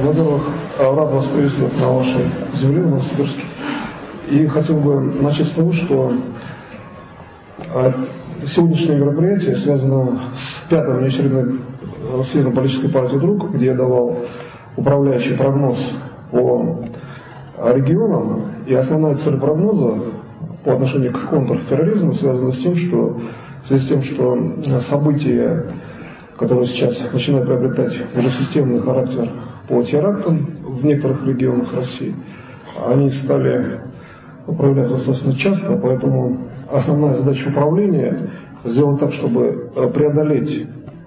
Во-первых, рад вас приветствовать на вашей земле, в Новосибирске. И хотел бы начать с того, что сегодняшнее мероприятие связано с пятым внеочередным съездом политической партии «Друг», где я давал управляющий прогноз по регионам. И основная цель прогноза по отношению к контртерроризму связана с тем, что в связи с тем, что события, которые сейчас начинают приобретать уже системный характер по терактам в некоторых регионах России, они стали проявляться достаточно часто, поэтому основная задача управления сделана так, чтобы преодолеть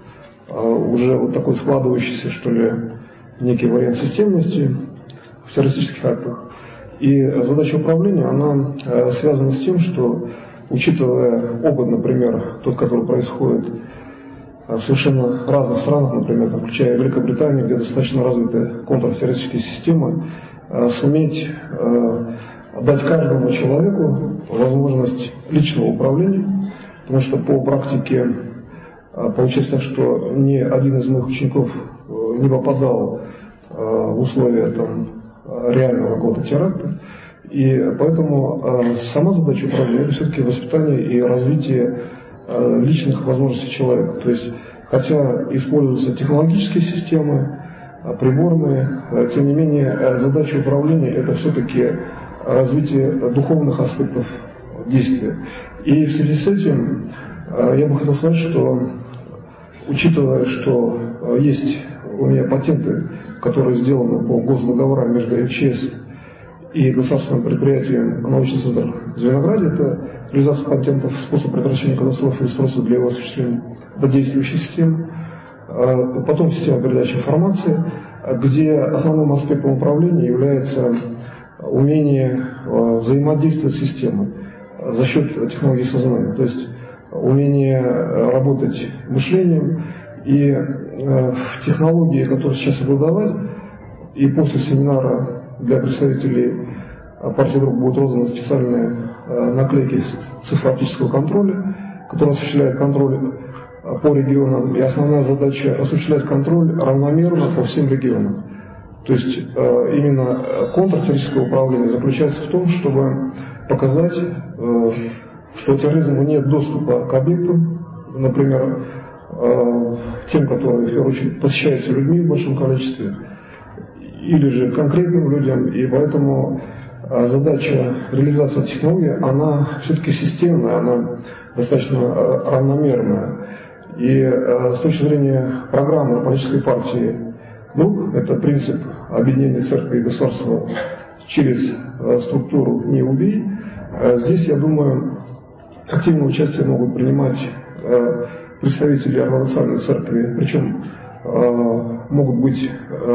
уже вот такой складывающийся, что ли, некий вариант системности в террористических актах. И задача управления, она связана с тем, что, учитывая опыт, например, тот, который происходит в совершенно разных странах, например, включая Великобританию, где достаточно развиты контртеррористические системы, суметь дать каждому человеку возможность личного управления, потому что по практике получается так, что ни один из моих учеников не попадал в условия реального какого-то теракта, и поэтому сама задача управления – это все-таки воспитание и развитие личных возможностей человека. То есть, хотя используются технологические системы, приборные, тем не менее задача управления – это все-таки развитие духовных аспектов действия. И в связи с этим я бы хотел сказать, что, учитывая, что есть у меня патенты, которые сделаны по госдоговорам между МЧС и государственным предприятием «Научный центр в Зеленограде», это реализация патентов, способ предотвращения катастрофы и устройства для его осуществления, это действующая система. Потом система передачи информации, где основным аспектом управления является умение взаимодействовать с системой за счет технологии сознания, то есть умение работать мышлением. И в технологии, которые сейчас обладать, и после семинара для представителей партии «Друг» будут розданы специальные наклейки цифрооптического контроля, который осуществляет контроль по регионам, и основная задача осуществлять контроль равномерно по всем регионам. То есть именно контртеррористическое управление заключается в том, чтобы показать, что терроризму нет доступа к объектам, например, тем, которые в первую очередь посещаются людьми в большом количестве, или же конкретным людям, и поэтому задача реализации технологии, она все-таки системная, она достаточно равномерная. И с точки зрения программы политической партии «Друг», это принцип объединения церкви и государства через структуру «Не убий», здесь, я думаю, активное участие могут принимать представители ортодоксальной церкви, причем могут быть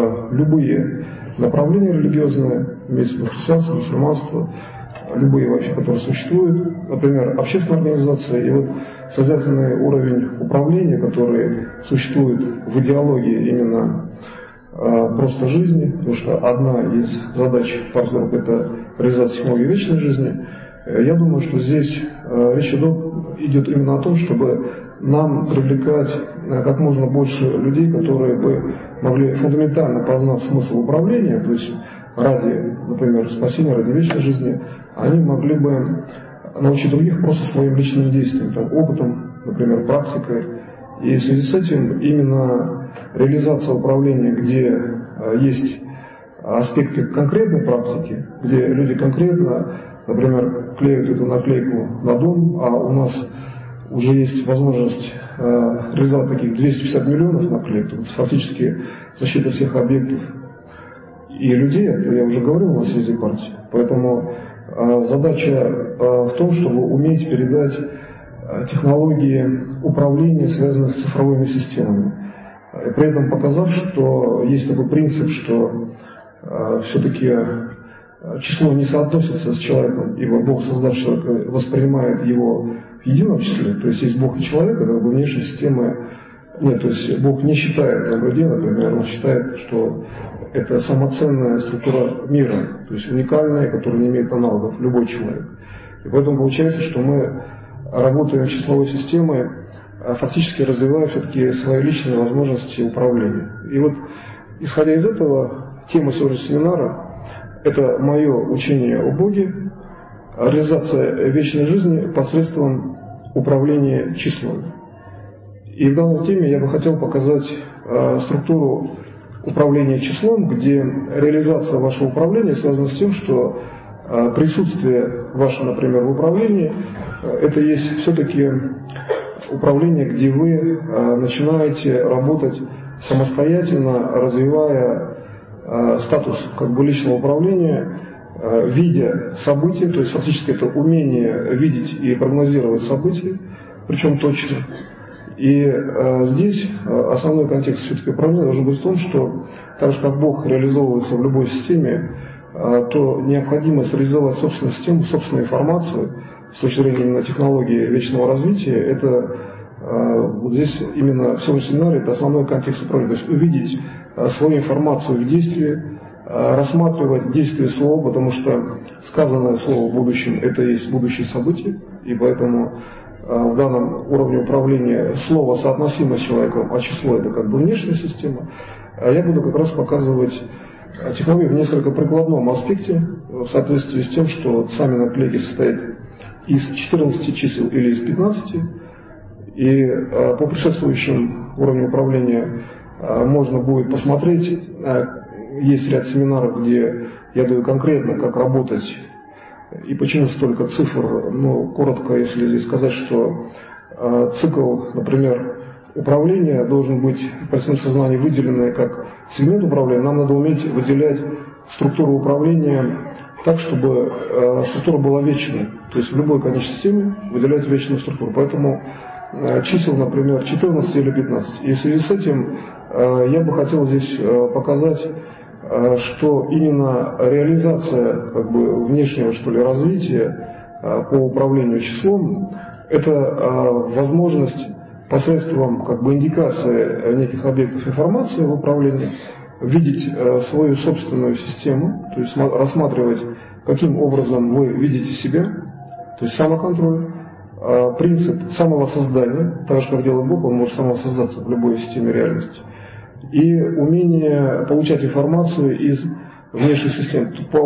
любые направления религиозные, имеется в виду христианство, мусульманство, любые вообще, которые существуют, например, общественные организации, и вот созидательный уровень управления, который существует в идеологии именно просто жизни, потому что одна из задач партии «Друг» – это реализация технологии вечной жизни. Я думаю, что здесь речь идет именно о том, чтобы нам привлекать как можно больше людей, которые бы могли, фундаментально познав смысл управления, то есть ради, например, спасения, ради вечной жизни, они могли бы научить других просто своим личным действием, опытом, например, практикой. И в связи с этим именно реализация управления, где есть аспекты конкретной практики, где люди конкретно, например, клеют эту наклейку на дом, а у нас уже есть возможность реализовать таких 250 миллионов наклеек, фактически защита всех объектов и людей, это я уже говорил на съезде партии. Поэтому задача в том, чтобы уметь передать технологии управления, связанные с цифровыми системами. И при этом показав, что есть такой принцип, что все-таки число не соотносится с человеком, ибо Бог, создав человека, воспринимает его в едином числе, то есть есть Бог и человек, а как бы внешней системы нет, то есть Бог не считает людей, например, он считает, что это самоценная структура мира, то есть уникальная, которая не имеет аналогов, любой человек. И поэтому получается, что мы работаем с числовой системой, фактически развивая все-таки свои личные возможности управления. И вот исходя из этого, тема сегодняшнего семинара – это мое учение о Боге, реализация вечной жизни посредством управления числами. И в данной теме я бы хотел показать структуру управления числом, где реализация вашего управления связана с тем, что присутствие ваше, например, в управлении – это есть все-таки управление, где вы начинаете работать самостоятельно, развивая статус как бы личного управления, видя события, то есть фактически это умение видеть и прогнозировать события, причем точно. И здесь основной контекст все-таки управления должен быть в том, что так же как Бог реализовывается в любой системе, то необходимость реализовать собственную систему, собственную информацию с точки зрения именно технологии вечного развития, это вот здесь именно в сегодняшнем семинаре это основной контекст управления. То есть увидеть свою информацию в действии, рассматривать действие слова, потому что сказанное слово в будущем – это есть будущее событие, и поэтому в данном уровне управления слово соотносимо с человеком, а число – это как бы внешняя система. Я буду как раз показывать технологию в несколько прикладном аспекте, в соответствии с тем, что сами наклейки состоят из 14 чисел или из 15, и по предшествующим уровням управления можно будет посмотреть. Есть ряд семинаров, где я даю конкретно, как работать и почему столько цифр. Но коротко, если здесь сказать, что цикл, например, управления должен быть в коллективном сознании выделенный как сегмент управления, нам надо уметь выделять структуру управления так, чтобы структура была вечной. То есть в любой конечной системе выделять вечную структуру. Поэтому чисел, например, 14 или 15. И в связи с этим я бы хотел здесь показать, что именно реализация как бы внешнего, что ли, развития по управлению числом – это возможность посредством как бы индикации неких объектов информации в управлении видеть свою собственную систему, то есть рассматривать, каким образом вы видите себя, то есть самоконтроль, принцип самовоссоздания, так же как делает Бог, он может самовоссоздаться в любой системе реальности, и умение получать информацию из внешних систем.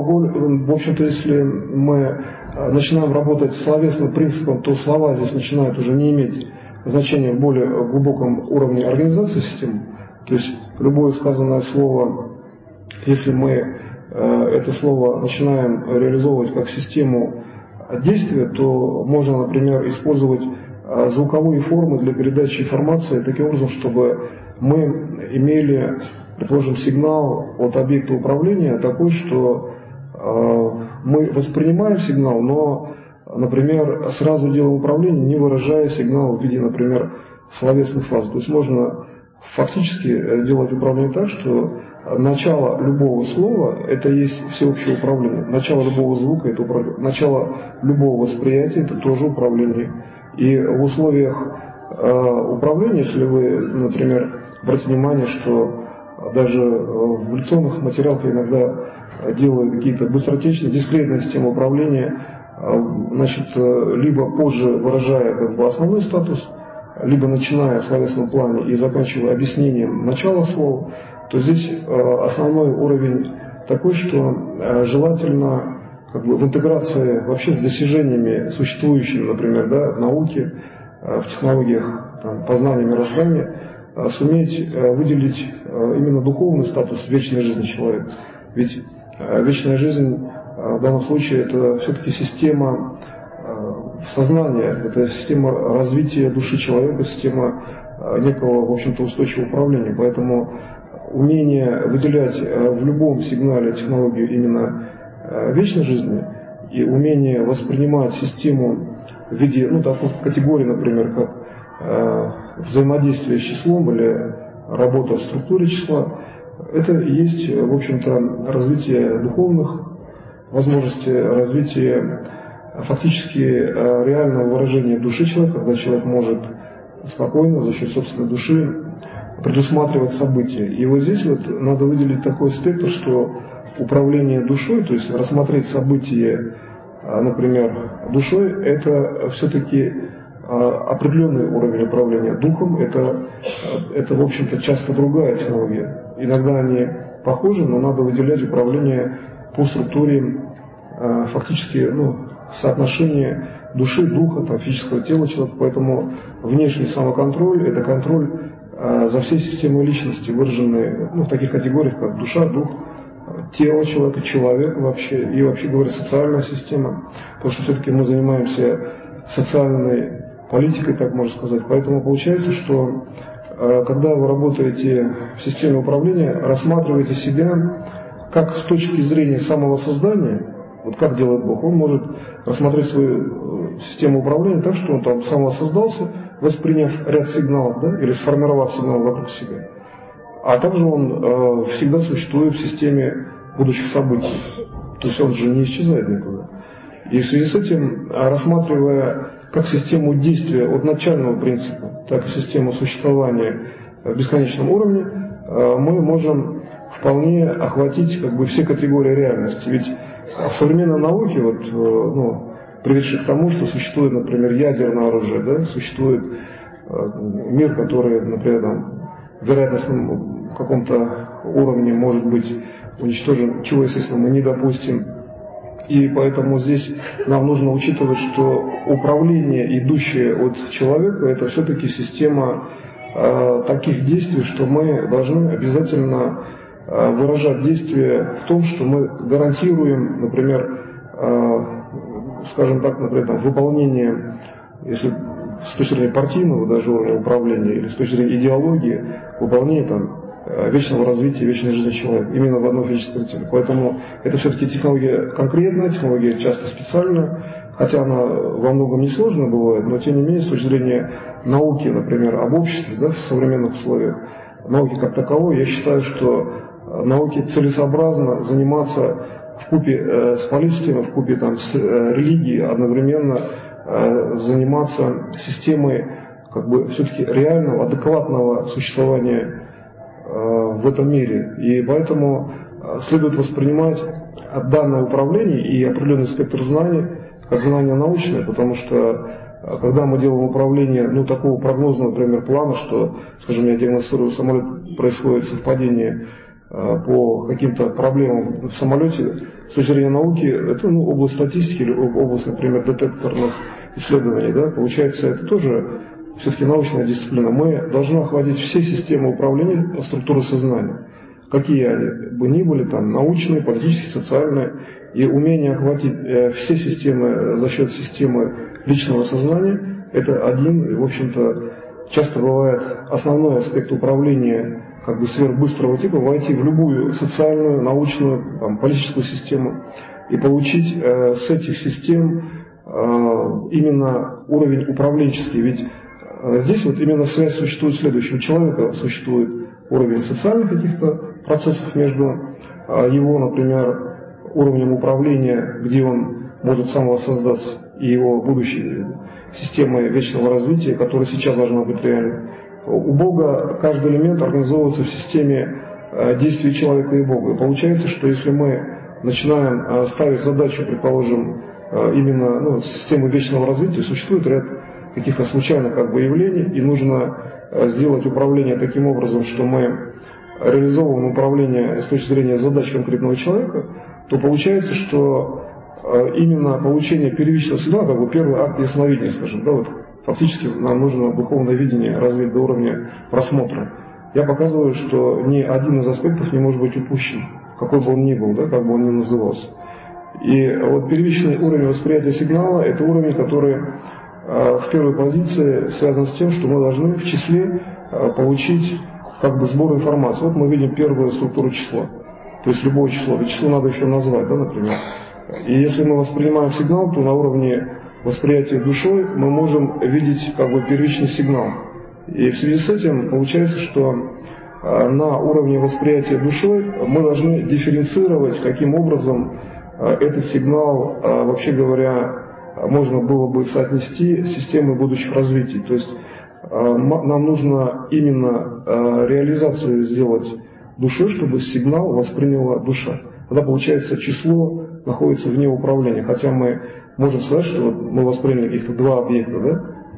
В общем-то, если мы начинаем работать словесным принципом, то слова здесь начинают уже не иметь значения в более глубоком уровне организации системы. То есть любое сказанное слово, если мы это слово начинаем реализовывать как систему действия, то можно, например, использовать звуковые формы для передачи информации таким образом, чтобы мы имели, предположим, сигнал от объекта управления такой, что мы воспринимаем сигнал, но, например, сразу делаем управление, не выражая сигнал в виде, например, словесных фаз. То есть можно фактически делать управление так, что начало любого слова – это есть всеобщее управление. Начало любого звука – это управление. Начало любого восприятия – это тоже управление. И в условиях управления, если вы, например, обратите внимание, что даже в лекционных материалах я иногда делаю какие-то быстротечные, дискретные системы управления, значит, либо позже выражая как бы основной статус, либо начиная в словесном плане и заканчивая объяснением начала слова, то здесь основной уровень такой, что желательно как бы в интеграции вообще с достижениями существующими, например, в науке, в технологиях познания мироздания, суметь выделить именно духовный статус вечной жизни человека. Ведь вечная жизнь в данном случае это все-таки система сознания, это система развития души человека, система некого, в общем-то, устойчивого управления. Поэтому умение выделять в любом сигнале технологию именно вечной жизни и умение воспринимать систему в виде, такой категории, например, как взаимодействие с числом или работа в структуре числа, это и есть, в общем-то, развитие духовных возможностей, развитие фактически реального выражения души человека, когда человек может спокойно за счет собственной души предусматривать события. И вот здесь вот надо выделить такой спектр, что управление душой, то есть рассмотреть события, например, душой, это все-таки определенный уровень управления духом, это в общем-то, часто другая технология. Иногда они похожи, но надо выделять управление по структуре фактически соотношение души, духа, физического тела человека. Поэтому внешний самоконтроль – это контроль за всей системой личности, выраженной в таких категориях, как душа, дух, тело человека, человек вообще, и вообще говоря, социальная система. Потому что все-таки мы занимаемся социальной политикой, так можно сказать. Поэтому получается, что когда вы работаете в системе управления, рассматриваете себя как с точки зрения самого создания, вот как делает Бог, он может рассмотреть свою систему управления так, что он там самосоздался, восприняв ряд сигналов, да, или сформировав сигналы вокруг себя. А также он всегда существует в системе будущих событий. То есть он же не исчезает никуда. И в связи с этим, рассматривая как систему действия от начального принципа, так и систему существования в бесконечном уровне, мы можем вполне охватить все категории реальности. Ведь в современной науке, приведшей к тому, что существует, например, ядерное оружие, да, существует мир, который, например, в вероятностном каком-то уровне может быть уничтожен, чего, естественно, мы не допустим. И поэтому здесь нам нужно учитывать, что управление, идущее от человека, это все-таки система таких действий, что мы должны обязательно выражать действия в том, что мы гарантируем, например, скажем так, например, выполнение, если с точки зрения партийного даже уровня управления или с точки зрения идеологии, выполнение вечного развития, вечной жизни человека именно в одном физическом теле. Поэтому это все-таки технология конкретная, технология часто специальная, хотя она во многом несложная бывает, но тем не менее с точки зрения науки, например, об обществе, да, в современных условиях, науки как таковой, я считаю, что науке целесообразно заниматься вкупе с политикой, вкупе с религией, одновременно заниматься системой все-таки реального, адекватного существования в этом мире. И поэтому следует воспринимать данное управление и определенный спектр знаний как знания научные, потому что когда мы делаем управление такого прогнозного, например, плана, что, скажем, я диагностирую самолет, происходит совпадение по каким-то проблемам в самолете, с точки зрения науки, это область статистики или область, например, детекторных исследований, да, получается, это тоже все-таки научная дисциплина. Мы должны охватить все системы управления структуры сознания, какие они бы ни были, научные, политические, социальные, и умение охватить все системы за счет системы личного сознания, это один, и, в общем-то, часто бывает основной аспект управления сверхбыстрого типа, войти в любую социальную, научную, политическую систему и получить с этих систем именно уровень управленческий. Ведь здесь именно связь существует следующая. У человека существует уровень социальных каких-то процессов между его, например, уровнем управления, где он может самовоссоздаться, и его будущей системой вечного развития, которая сейчас должна быть реальной. У Бога каждый элемент организовывается в системе действий человека и Бога. И получается, что если мы начинаем ставить задачу, предположим, именно системы вечного развития, существует ряд каких-то случайных явлений, и нужно сделать управление таким образом, что мы реализовываем управление с точки зрения задач конкретного человека, то получается, что именно получение первичного сигнала, первый акт ясновидения, скажем, да, фактически нам нужно духовное видение развить до уровня просмотра. Я показываю, что ни один из аспектов не может быть упущен, какой бы он ни был, да, как бы он ни назывался. И первичный уровень восприятия сигнала – это уровень, который в первой позиции связан с тем, что мы должны в числе получить сбор информации. Мы видим первую структуру числа, то есть любое число. Ведь число надо еще назвать, да, например. И если мы воспринимаем сигнал, то на уровне восприятия душой мы можем видеть первичный сигнал. И в связи с этим получается, что на уровне восприятия душой мы должны дифференцировать, каким образом этот сигнал, вообще говоря, можно было бы соотнести с системой будущих развитий. То есть нам нужно именно реализацию сделать душой, чтобы сигнал восприняла душа. Тогда получается число находится вне управления. Хотя мы можем сказать, что мы восприняли каких-то два объекта, да?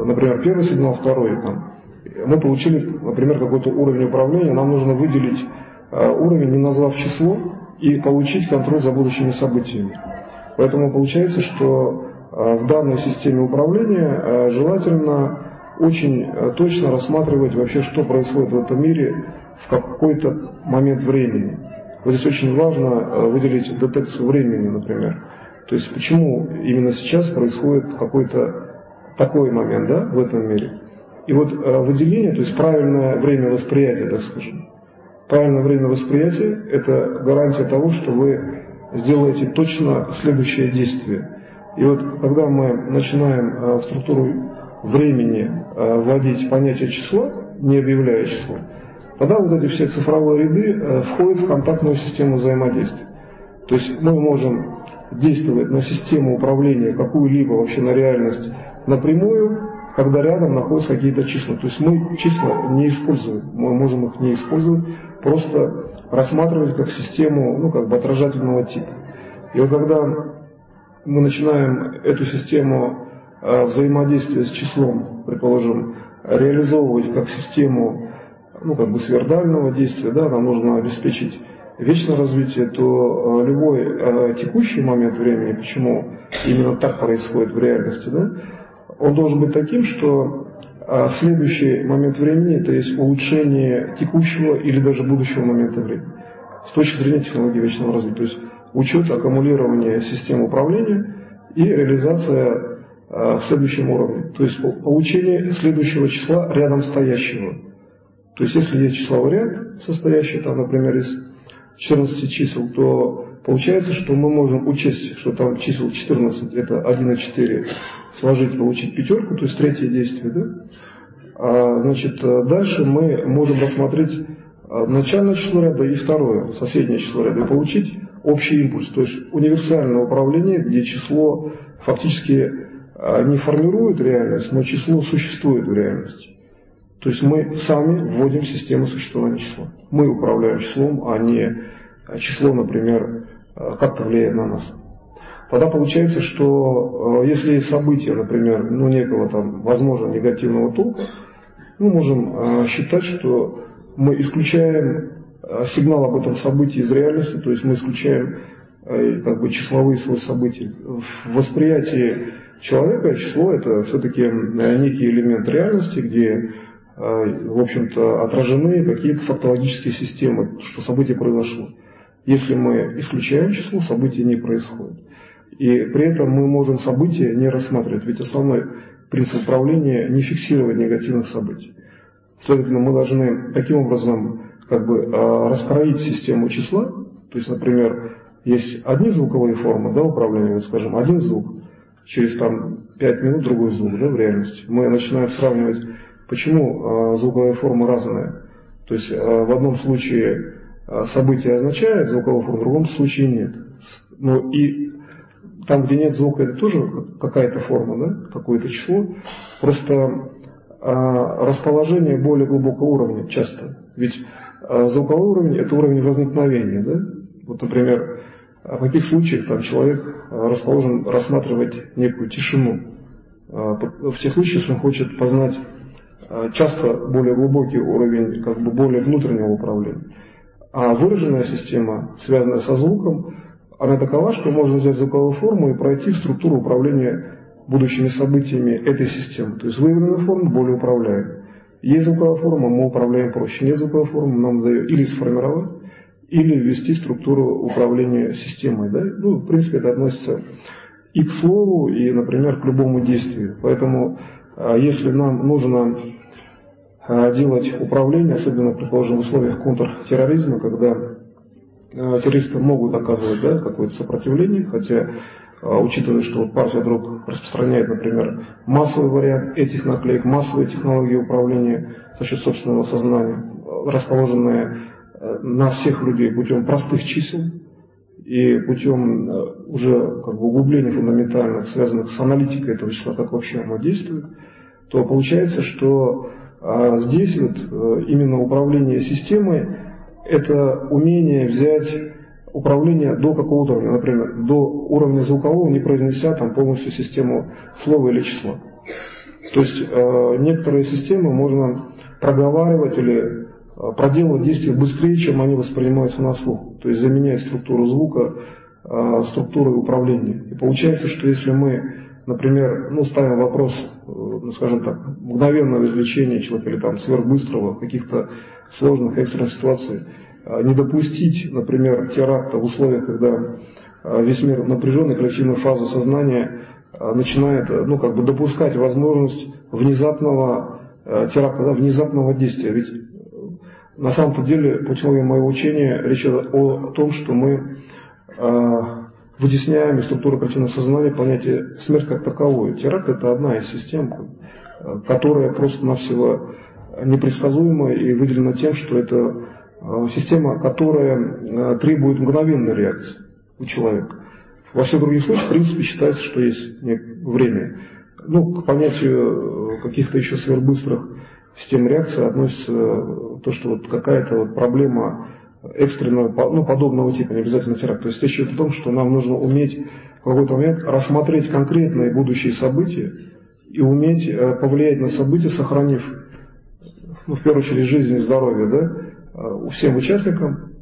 например, первый сигнал, второй, там, мы получили, например, какой-то уровень управления, нам нужно выделить уровень, не назвав число, и получить контроль за будущими событиями. Поэтому получается, что в данной системе управления желательно очень точно рассматривать вообще, что происходит в этом мире в какой-то момент времени. Вот здесь очень важно выделить детекцию времени, например. То есть почему именно сейчас происходит какой-то такой момент, да, в этом мире. И вот выделение, то есть правильное время восприятия, так скажем. Правильное время восприятия – это гарантия того, что вы сделаете точно следующее действие. И вот когда мы начинаем в структуру времени вводить понятие числа, не объявляя число, тогда вот эти все цифровые ряды входят в контактную систему взаимодействия. То есть мы можем действовать на систему управления, какую-либо вообще на реальность напрямую, когда рядом находятся какие-то числа. То есть мы числа не используем, мы можем их не использовать, просто рассматривать как систему, ну, как бы отражательного типа. И вот когда мы начинаем эту систему взаимодействия с числом, предположим, реализовывать как систему, ну, как бы сверхдального действия, да, нам нужно обеспечить вечное развитие, то любой текущий момент времени, почему именно так происходит в реальности, да, он должен быть таким, что следующий момент времени – это есть улучшение текущего или даже будущего момента времени с точки зрения технологии вечного развития. То есть учет, аккумулирование систем управления и реализация в следующем уровне. То есть получение следующего числа рядом стоящего. То есть если есть числовой ряд, состоящий, там, например, из 14 чисел, то получается, что мы можем учесть, что там чисел 14, это 1 и 4, сложить, получить пятерку, то есть третье действие, да? Значит, дальше мы можем рассмотреть начальное число ряда и второе, соседнее число ряда, и получить общий импульс, то есть универсальное управление, где число фактически не формирует реальность, но число существует в реальности. То есть мы сами вводим систему существования числа. Мы управляем числом, а не число, например, как-то влияет на нас. Тогда получается, что если есть событие, например, ну, некого там, возможно, негативного толка, мы можем считать, что мы исключаем сигнал об этом событии из реальности, то есть мы исключаем как бы числовые свои события. В восприятии человека число – это все-таки некий элемент реальности, где, в общем-то, отражены какие-то фактологические системы, что событие произошло. Если мы исключаем число, события не происходит. И при этом мы можем события не рассматривать, ведь основной принцип управления – не фиксировать негативных событий. Следовательно, мы должны таким образом как бы раскроить систему числа, то есть, например, есть одни звуковые формы, да, управления, вот, скажем, один звук, через там 5 минут другой звук, да, в реальности. Мы начинаем сравнивать, почему звуковые формы разные. То есть в одном случае событие означает звуковую форму, в другом случае нет. Ну и там, где нет звука, это тоже какая-то форма, да, какое-то число. Просто расположение более глубокого уровня часто. Ведь звуковой уровень – это уровень возникновения, да. Вот, например, в каких случаях там человек расположен рассматривать некую тишину. В тех случаях, если он хочет познать часто более глубокий уровень, как бы более внутреннего управления. А выраженная система, связанная со звуком, она такова, что можно взять звуковую форму и пройти в структуру управления будущими событиями этой системы. То есть выявленная форма более управляемая. Есть звуковая форма, мы управляем проще. Нет звуковой формы, нам надо ее или сформировать, или ввести структуру управления системой. Да? Ну, в принципе, это относится и к слову, и, например, к любому действию. Поэтому, если нам нужно делать управление, особенно, предположим, в условиях контртерроризма, когда террористы могут оказывать, да, какое-то сопротивление, хотя, учитывая, что вот партия вдруг распространяет, например, массовый вариант этих наклеек, массовые технологии управления за счет собственного сознания, расположенные на всех людей путем простых чисел и путем уже как бы углубления фундаментальных, связанных с аналитикой этого числа, как вообще оно действует, то получается, что здесь вот именно управление системой – это умение взять управление до какого-то уровня, например, до уровня звукового, не произнеся там полностью систему слова или числа. То есть некоторые системы можно проговаривать или проделывать действия быстрее, чем они воспринимаются на слух. То есть заменять структуру звука структурой управления. И получается, что если мы, например, ставим вопрос, скажем так, мгновенного извлечения человека или там сверхбыстрого, каких-то сложных экстренных ситуаций, не допустить, например, теракта в условиях, когда весь мир напряженной коллективной фазы сознания начинает допускать возможность внезапного теракта, внезапного действия. Ведь на самом-то деле, по теории моего учения, речь идет о том, что мы вытесняем из структуры коллективного сознания понятие смерть как таковую. Теракт – это одна из систем, которая просто-навсего непредсказуема и выделена тем, что это система, которая требует мгновенной реакции у человека. Во всех других случаях, в принципе, считается, что есть время. К понятию каких-то еще сверхбыстрых систем реакции относится то, что какая-то проблема экстренного, подобного типа, не обязательно теракт. То есть речь идет о том, что нам нужно уметь в какой-то момент рассмотреть конкретные будущие события и уметь повлиять на события, сохранив, в первую очередь, жизнь и здоровье, всем участникам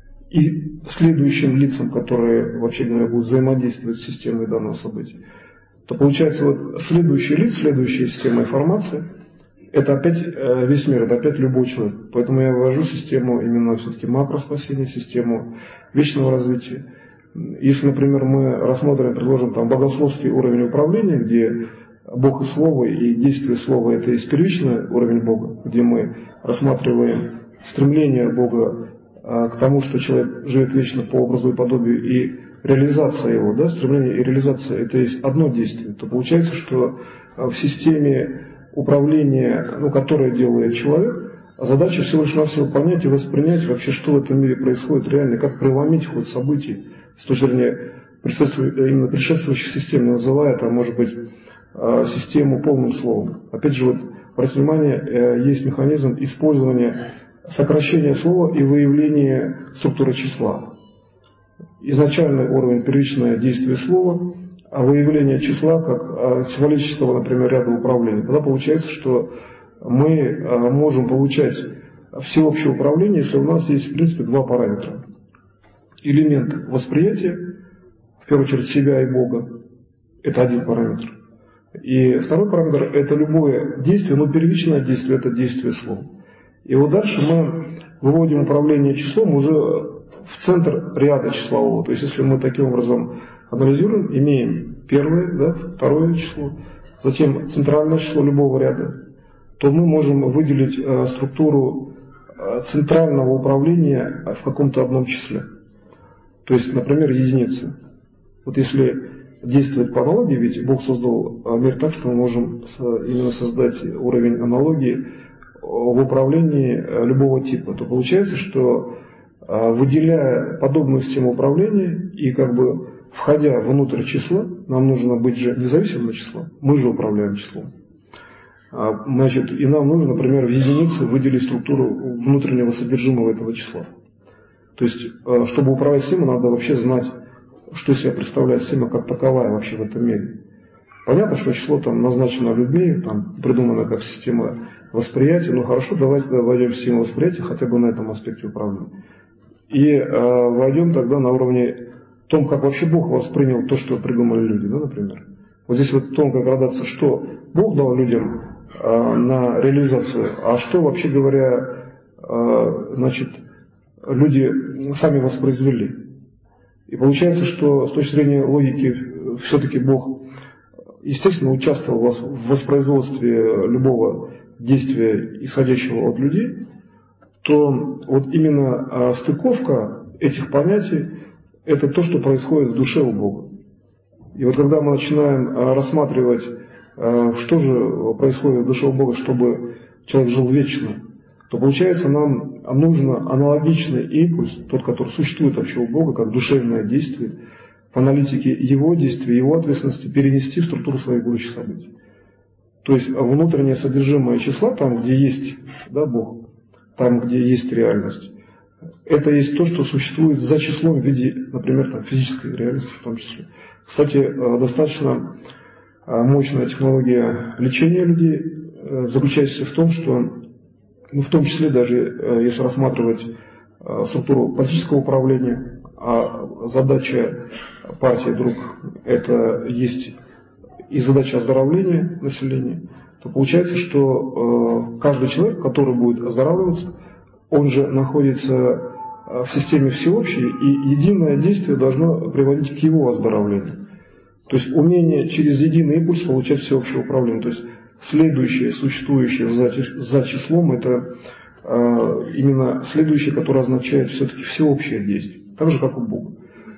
и следующим лицам, которые, вообще говоря, будут взаимодействовать с системой данного события. То получается, следующий лиц, следующая система информации – это опять весь мир, это опять любой человек. Поэтому я ввожу систему именно все-таки макроспасения, систему вечного развития. Если, например, мы рассмотрим, предложим богословский уровень управления, где Бог и Слово, и действие Слова – это есть первичный уровень Бога, где мы рассматриваем стремление Бога к тому, что человек живет вечно по образу и подобию, и реализация его, стремление и реализация – это есть одно действие, то получается, что в системе управления, которое делает человек, задача всего лишь навсего понять и воспринять вообще, что в этом мире происходит реально, как преломить ход событий с точки зрения именно предшествующих систем, не называя это, может быть, систему полным словом. Опять же, обратите внимание, есть механизм использования сокращения слова и выявления структуры числа. Изначальный уровень первичное действие слова, а выявление числа как символического, например, ряда управления. Тогда получается, что мы можем получать всеобщее управление, если у нас есть, в принципе, два параметра. Элемент восприятия, в первую очередь себя и Бога, это один параметр. И второй параметр – это любое действие, но первичное действие – это действие слова. И дальше мы выводим управление числом уже в центр ряда числового. То есть, если мы таким образом анализируем, имеем первое, второе число, затем центральное число любого ряда, то мы можем выделить структуру центрального управления в каком-то одном числе. То есть, например, единицы. Если действовать по аналогии, ведь Бог создал мир так, что мы можем именно создать уровень аналогии в управлении любого типа, то получается, что выделяя подобную систему управления и входя внутрь числа, нам нужно быть же независимым от числа, мы же управляем числом. И нам нужно, например, в единице выделить структуру внутреннего содержимого этого числа. То есть, чтобы управлять системой, надо вообще знать, что из себя представляет система как таковая вообще в этом мире. Понятно, что число назначено людьми, придумано как система восприятия, но хорошо, давайте войдем в систему восприятия хотя бы на этом аспекте управления. И войдем тогда на уровне том, как вообще Бог воспринял то, что придумали люди, например. Здесь тонкая градация, что Бог дал людям на реализацию, а что, вообще говоря, люди сами воспроизвели. И получается, что с точки зрения логики все-таки Бог, естественно, участвовал в воспроизводстве любого действия, исходящего от людей, то именно стыковка этих понятий – это то, что происходит в душе у Бога. И когда мы начинаем рассматривать, что же происходит в душе у Бога, чтобы человек жил вечно, то получается, нам нужно аналогичный импульс, тот, который существует вообще у Бога, как душевное действие, в аналитике его действий, его ответственности перенести в структуру своих будущих событий. То есть внутреннее содержимое числа, там, где есть Бог, там, где есть реальность, это есть то, что существует за числом в виде, например, физической реальности в том числе. Кстати, достаточно мощная технология лечения людей, заключающаяся в том, что, ну, в том числе даже если рассматривать структуру политического управления, а задача партии «Друг» – это есть и задача оздоровления населения, то получается, что каждый человек, который будет оздоравливаться, он же находится в системе всеобщей, и единое действие должно приводить к его оздоровлению. То есть умение через единый импульс получать всеобщее управление. То есть следующее, существующее за числом, это именно следующее, которое означает все-таки всеобщее действие. Так же, как у Бога.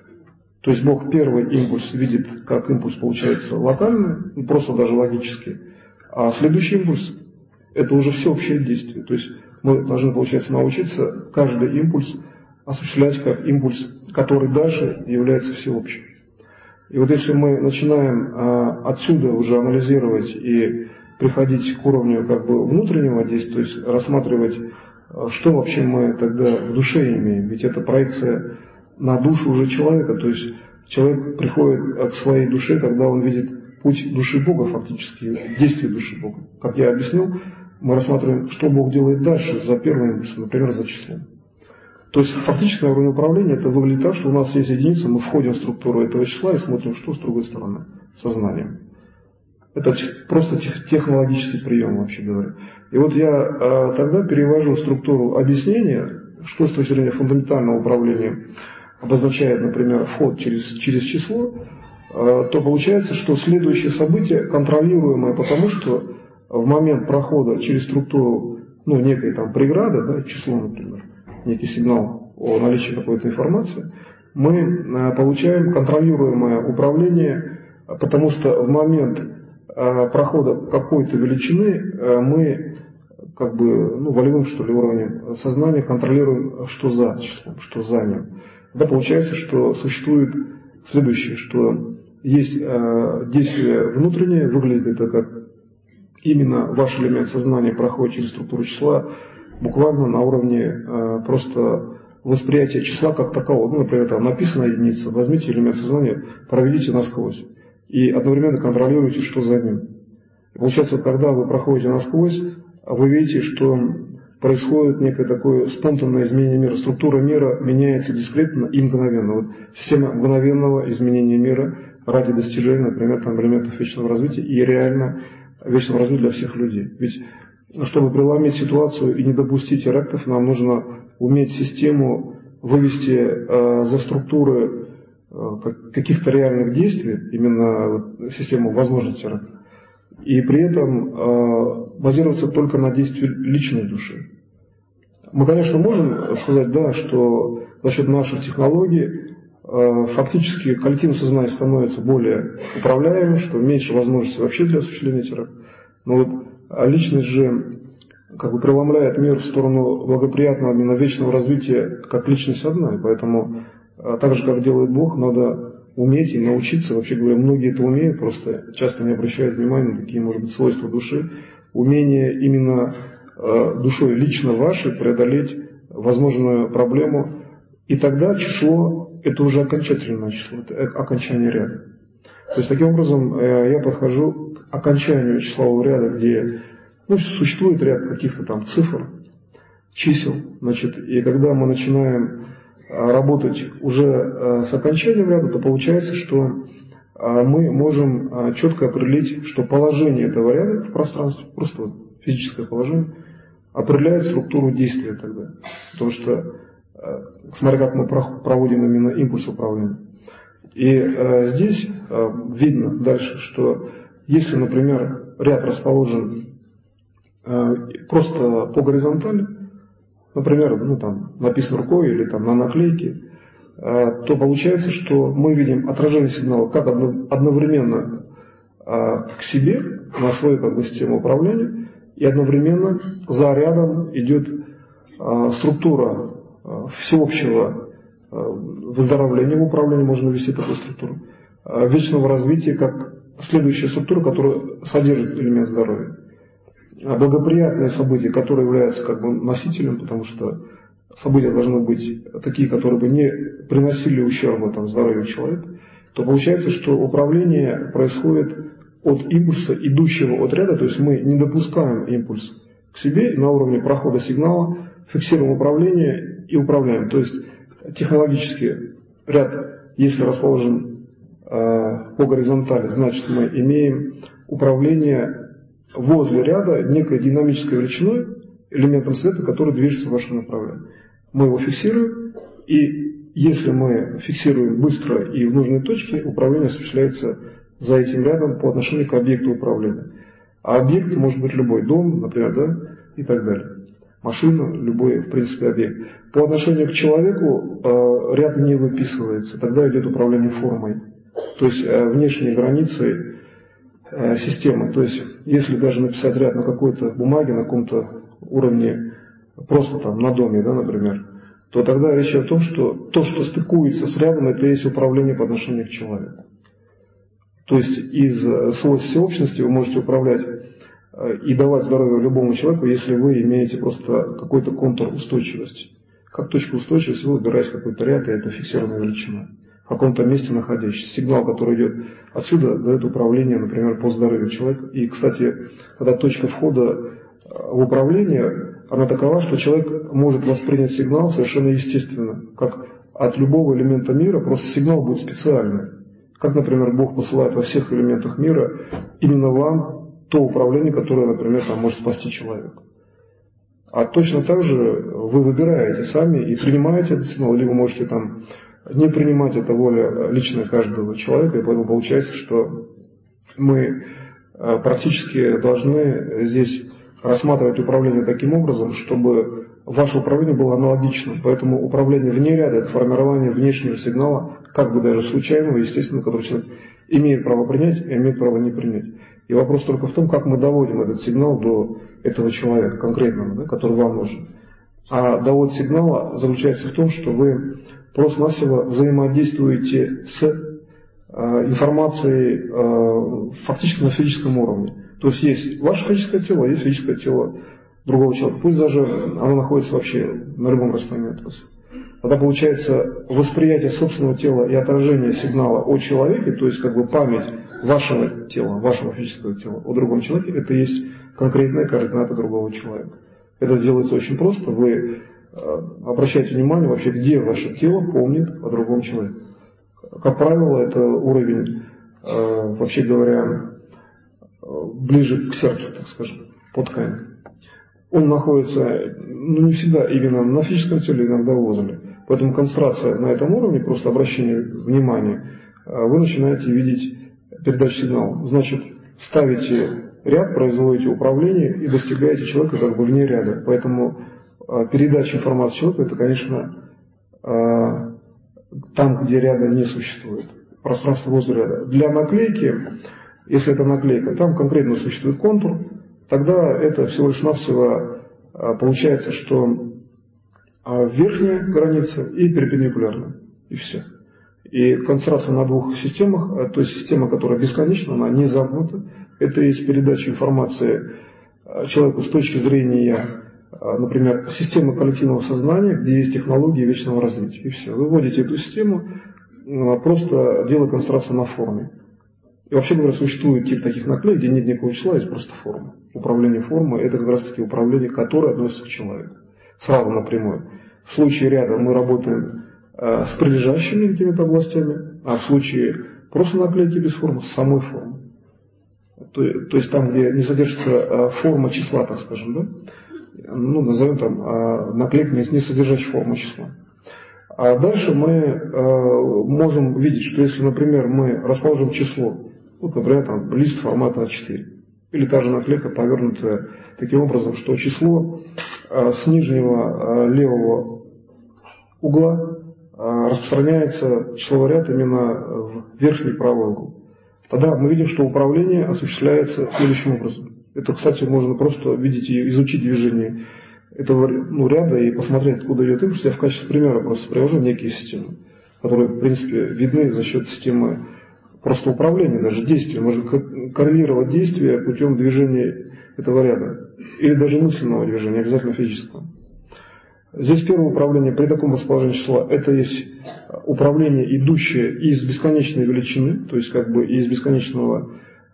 То есть Бог первый импульс видит, как импульс получается локальный, просто даже логически. А следующий импульс – это уже всеобщее действие. То есть мы должны, получается, научиться каждый импульс осуществлять как импульс, который дальше является всеобщим. И вот если мы начинаем отсюда уже анализировать и приходить к уровню как бы внутреннего действия, то есть рассматривать, что вообще мы тогда в душе имеем, ведь это проекция на душу уже человека, то есть человек приходит к своей душе, когда он видит путь души Бога фактически, действие души Бога. Как я объяснил, мы рассматриваем, что Бог делает дальше за первым импульсом, например, за числом. То есть фактически на уровне управления это выглядит так, что у нас есть единица, мы входим в структуру этого числа и смотрим, что с другой стороны, сознанием. Это просто технологический прием, вообще говоря. И вот я тогда перевожу структуру объяснения, что с точки зрения фундаментального управления обозначает, например, вход через число, то получается, что следующее событие контролируемое, потому что в момент прохода через структуру, ну, некой там преграды, да, число, например, некий сигнал о наличии какой-то информации, мы получаем контролируемое управление, потому что в момент прохода какой-то величины мы как бы, ну, волевым, что ли, уровнем сознания контролируем, что за числом, что за ним. Тогда получается, что существует следующее, что есть действие внутреннее, выглядит это как именно ваш элемент сознания проходит через структуру числа, буквально на уровне просто восприятия числа как такового. Ну, например, там написана единица, возьмите элемент сознания, проведите насквозь и одновременно контролируйте, что за ним. И получается, когда вы проходите насквозь, вы видите, что происходит некое такое спонтанное изменение мира. Структура мира меняется дискретно и мгновенно. Вот система мгновенного изменения мира ради достижения, например, там, элементов вечного развития и реально вечного развития для всех людей. Ведь чтобы преломить ситуацию и не допустить терактов, нам нужно уметь систему вывести за структуры каких-то реальных действий, именно систему возможностей терактов, и при этом базироваться только на действии личной души. Мы, конечно, можем сказать, да, что за счет наших технологий фактически коллективное сознание становится более управляемым, что меньше возможностей вообще для осуществления терактов. Но вот личность же как бы преломляет мир в сторону благоприятного, именно вечного развития, как личность одна. И поэтому, так же, как делает Бог, надо уметь и научиться, вообще говоря, многие это умеют, просто часто не обращают внимания на такие, может быть, свойства души, умение именно душой лично вашей преодолеть возможную проблему, и тогда число – это уже окончательное число, это окончание ряда. То есть таким образом я подхожу к окончанию числового ряда, где существует ряд каких-то там цифр, чисел, значит, и когда мы начинаем работать уже с окончанием ряда, то получается, что мы можем четко определить, что положение этого ряда в пространстве, просто вот физическое положение, определяет структуру действия тогда. Потому что, смотря как мы проводим именно импульс управления. И здесь видно дальше, что если, например, ряд расположен просто по горизонтали, например, там написано рукой или там на наклейке, то получается, что мы видим отражение сигнала как одновременно к себе, на свою как бы систему управления, и одновременно за рядом идет структура всеобщего выздоровления в управлении, можно ввести такую структуру, вечного развития как следующая структура, которая содержит элемент здоровья. Благоприятные события, которые являются как бы носителем, потому что события должны быть такие, которые бы не приносили ущерба здоровью человека, то получается, что управление происходит от импульса, идущего от ряда, то есть мы не допускаем импульс к себе, и на уровне прохода сигнала фиксируем управление и управляем. То есть технологически ряд, если расположен по горизонтали, значит мы имеем управление возле ряда некой динамической величиной, элементом света, который движется в вашем направлении. Мы его фиксируем, и если мы фиксируем быстро и в нужной точке, управление осуществляется за этим рядом по отношению к объекту управления. А объект может быть любой, дом, например, да, и так далее. Машина, любой, в принципе, объект. По отношению к человеку ряд не выписывается, тогда идет управление формой, то есть внешней границей системы. То есть, если даже написать ряд на какой-то бумаге, на каком-то уровне, просто там на доме, да, например, то тогда речь о том, что то, что стыкуется с рядом, это и есть управление по отношению к человеку. То есть из свойств всеобщности вы можете управлять и давать здоровье любому человеку, если вы имеете просто какой-то контур устойчивости. Как точку устойчивости вы выбираете какой-то ряд, и это фиксированная величина, в каком-то месте находящийся. Сигнал, который идет отсюда, дает управление, например, по здоровью человека. И, кстати, когда точка входа в управление, она такова, что человек может воспринять сигнал совершенно естественно, как от любого элемента мира, просто сигнал будет специальный. Как, например, Бог посылает во всех элементах мира именно вам то управление, которое, например, там, может спасти человека. А точно так же вы выбираете сами и принимаете этот сигнал, или вы можете там не принимать, это воля личная каждого человека, и поэтому получается, что мы практически должны здесь рассматривать управление таким образом, чтобы ваше управление было аналогичным. Поэтому управление вне ряда – это формирование внешнего сигнала, как бы даже случайного, естественно, который человек имеет право принять и имеет право не принять. И вопрос только в том, как мы доводим этот сигнал до этого человека конкретного, да, который вам нужен. А довод сигнала заключается в том, что вы просто-навсего взаимодействуете с информацией фактически на физическом уровне. То есть есть ваше физическое тело, есть физическое тело другого человека. Пусть даже оно находится вообще на любом расстоянии от вас. Тогда получается восприятие собственного тела и отражение сигнала о человеке, то есть как бы память вашего тела, вашего физического тела о другом человеке, это и есть конкретная координата другого человека. Это делается очень просто. Вы обращаете внимание вообще, где ваше тело помнит о другом человеке. Как правило, это уровень, вообще говоря, ближе к сердцу, так скажем, по ткани. Он находится, не всегда именно на физическом теле, иногда возле. Поэтому концентрация на этом уровне, просто обращение внимания, вы начинаете видеть передачу сигнала. Значит, ставите ряд, производите управление и достигаете человека как бы вне ряда. Поэтому передача информации человеку – это, конечно, там, где ряда не существует. Пространство возле ряда. Для наклейки, если это наклейка, там конкретно существует контур, тогда это всего лишь навсего получается, что верхняя граница и перпендикулярная. И все. И концентрация на двух системах, то есть система, которая бесконечна, она не замкнута. Это есть передача информации человеку с точки зрения, например, системы коллективного сознания, где есть технологии вечного развития. И все. Вы вводите эту систему, просто делая концентрацию на форме. И вообще говоря, существует тип таких наклеек, где нет никакого числа, есть просто форма. Управление формой – это как раз таки управление, которое относится к человеку. Сразу напрямую. В случае ряда мы работаем с прилежащими какими-то областями, а в случае просто наклейки без формы, с самой формой. То есть там, где не содержится форма числа, так скажем, да? Ну, назовем там наклейка, не содержащая форму числа. А дальше мы можем видеть, что если, например, мы расположим число, вот, например, там, лист формата А4, или та же наклейка, повернутая таким образом, что число с нижнего левого угла распространяется числовой ряд именно в верхний правый угол. Тогда мы видим, что управление осуществляется следующим образом. Это, кстати, можно просто видеть и изучить движение этого ряда и посмотреть, откуда идет импульс. Я в качестве примера просто привожу некие системы, которые, в принципе, видны за счет системы просто управления, даже действия. Можно коррелировать действия путем движения этого ряда. Или даже мысленного движения, не обязательно физического. Здесь первое управление при таком расположении числа, это есть управление, идущее из бесконечной величины, то есть как бы из бесконечного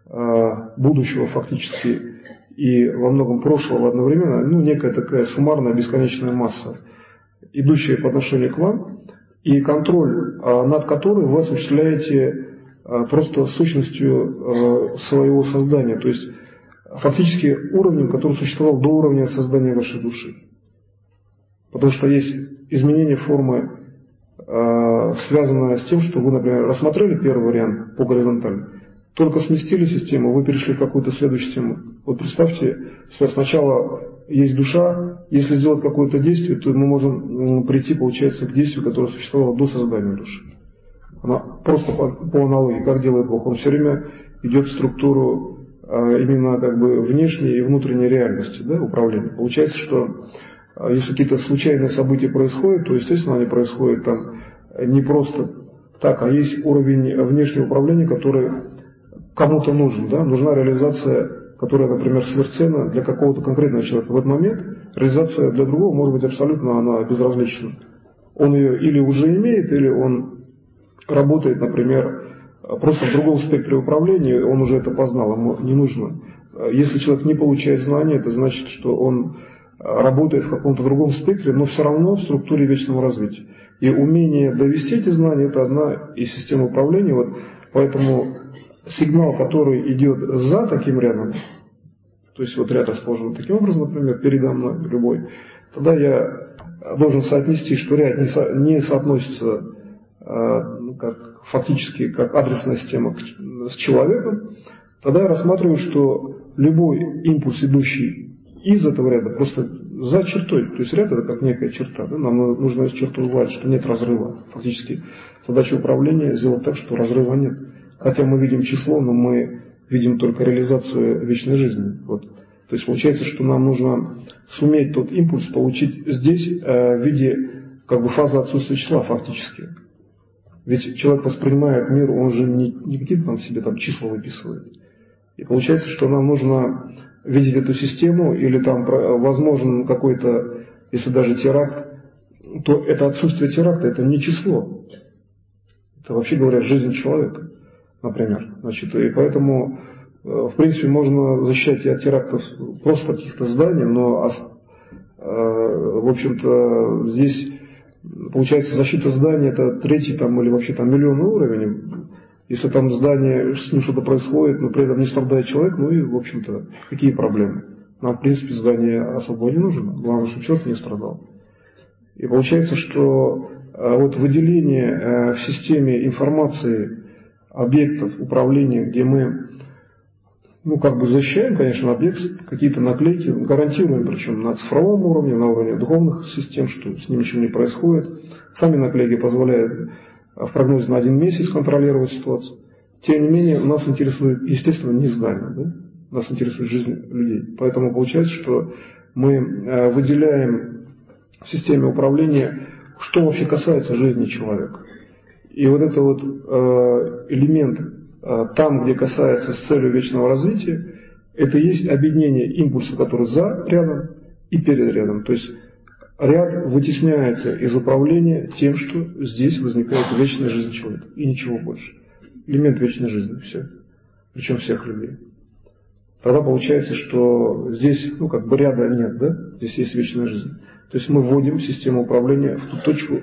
будущего фактически и во многом прошлого одновременно, некая такая суммарная бесконечная масса, идущая по отношению к вам, и контроль над которой вы осуществляете просто сущностью своего создания, то есть фактически уровнем, который существовал до уровня создания вашей души. Потому что есть изменение формы, связанное с тем, что вы, например, рассмотрели первый вариант по горизонтали, только сместили систему, вы перешли в какую-то следующую систему. Вот представьте, что сначала есть душа, если сделать какое-то действие, то мы можем прийти, получается, к действию, которое существовало до создания души. Она просто по аналогии, как делает Бог, он все время идет в структуру именно как бы внешней и внутренней реальности, да, управления. Получается, что если какие-то случайные события происходят, то, естественно, они происходят там не просто так, а есть уровень внешнего управления, который кому-то нужен, да, нужна реализация, которая, например, сверхценна для какого-то конкретного человека. В этот момент реализация для другого может быть абсолютно она безразлична. Он ее или уже имеет, или он работает, например, просто в другом спектре управления, он уже это познал, ему не нужно. Если человек не получает знания, это значит, что он работает в каком-то другом спектре, но все равно в структуре вечного развития. И умение довести эти знания – это одна из систем управления. Вот поэтому сигнал, который идет за таким рядом, то есть вот ряд расположен таким образом, например, передо мной любой, тогда я должен соотнести, что ряд не соотносится фактически как адресная система с человеком, тогда я рассматриваю, что любой импульс, идущий из этого ряда, просто за чертой, то есть ряд это как некая черта, да? Нам нужно эту черту увидеть, что нет разрыва. Фактически задача управления сделать так, что разрыва нет. Хотя мы видим число, но мы видим только реализацию вечной жизни. Вот. То есть получается, что нам нужно суметь тот импульс получить здесь в виде как бы фазы отсутствия числа фактически. Ведь человек воспринимает мир, он же не какие-то там себе там числа выписывает. И получается, что нам нужно видеть эту систему, или там возможен какой-то, если даже теракт, то это отсутствие теракта, это не число. Это, вообще говоря, жизнь человека, например. Значит, и поэтому, в принципе, можно защищать и от терактов просто каких-то зданий, но, в общем-то, здесь, получается, защита зданий – это третий там, или вообще там миллионный уровень. Если там здание, с ним что-то происходит, но при этом не страдает человек, ну и, в общем-то, какие проблемы? Нам, в принципе, здание особо не нужно. Главное, чтобы человек не страдал. И получается, что вот выделение в системе информации объектов управления, где мы, как бы защищаем, конечно, объект, какие-то наклейки, гарантируем, причем на цифровом уровне, на уровне духовных систем, что с ним ничего не происходит. Сами наклейки позволяют в прогнозе на 1 месяц контролировать ситуацию. Тем не менее, нас интересует, естественно, не здание, да? Нас интересует жизнь людей. Поэтому получается, что мы выделяем в системе управления, что вообще касается жизни человека. И вот это вот элемент там, где касается с целью вечного развития, это и есть объединение импульса, который за рядом и перед рядом. То есть ряд вытесняется из управления тем, что здесь возникает вечная жизнь человека. И ничего больше. Элемент вечной жизни. Все. Причем всех людей. Тогда получается, что здесь, как бы ряда нет, да? Здесь есть вечная жизнь. То есть мы вводим систему управления в ту точку,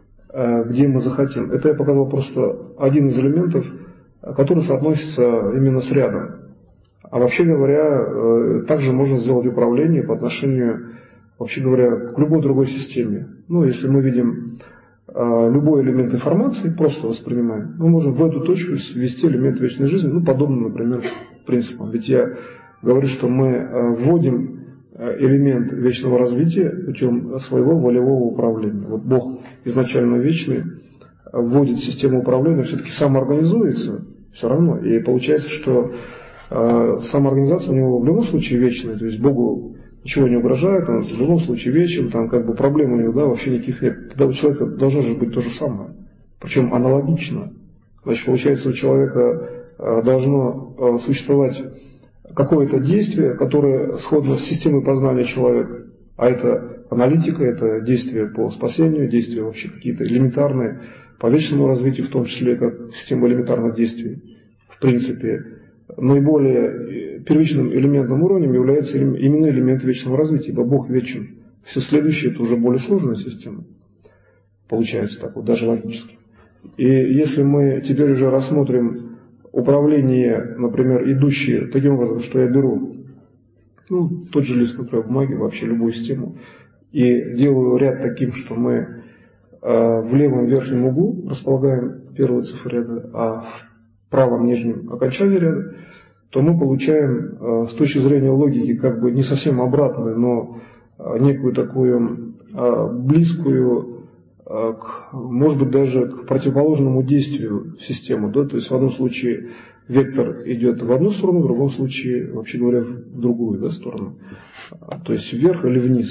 где мы захотим. Это я показал просто один из элементов, который соотносится именно с рядом. А вообще говоря, также можно сделать управление по отношению, вообще говоря, к любой другой системе. Если мы видим любой элемент информации, просто воспринимаем, мы можем в эту точку ввести элемент вечной жизни, подобно, например, принципам. Ведь я говорю, что мы вводим элемент вечного развития путем своего волевого управления. Вот Бог изначально вечный вводит систему управления, все-таки самоорганизуется все равно. И получается, что самоорганизация у него в любом случае вечная, то есть Богу ничего не угрожает, он в любом случае вечен, там как бы проблем у него вообще никаких нет. Тогда у человека должно же быть то же самое, причем аналогично. Значит, получается, у человека должно существовать какое-то действие, которое сходно с системой познания человека, а это аналитика, это действия по спасению, действия вообще какие-то элементарные, по вечному развитию, в том числе как система элементарных действий, в принципе, наиболее первичным элементным уровнем является именно элемент вечного развития, ибо Бог вечен. Все следующее – это уже более сложная система. Получается так вот, даже логически. И если мы теперь уже рассмотрим управление, например, идущее таким образом, что я беру, тот же лист, например, бумаги, вообще любую систему, и делаю ряд таким, что мы в левом верхнем углу располагаем первую цифру ряда, а в правом нижнем окончании ряда, то мы получаем с точки зрения логики как бы не совсем обратную, но некую такую близкую, может быть, даже к противоположному действию систему. Да? То есть в одном случае вектор идет в одну сторону, в другом случае, вообще говоря, в другую сторону. То есть вверх или вниз.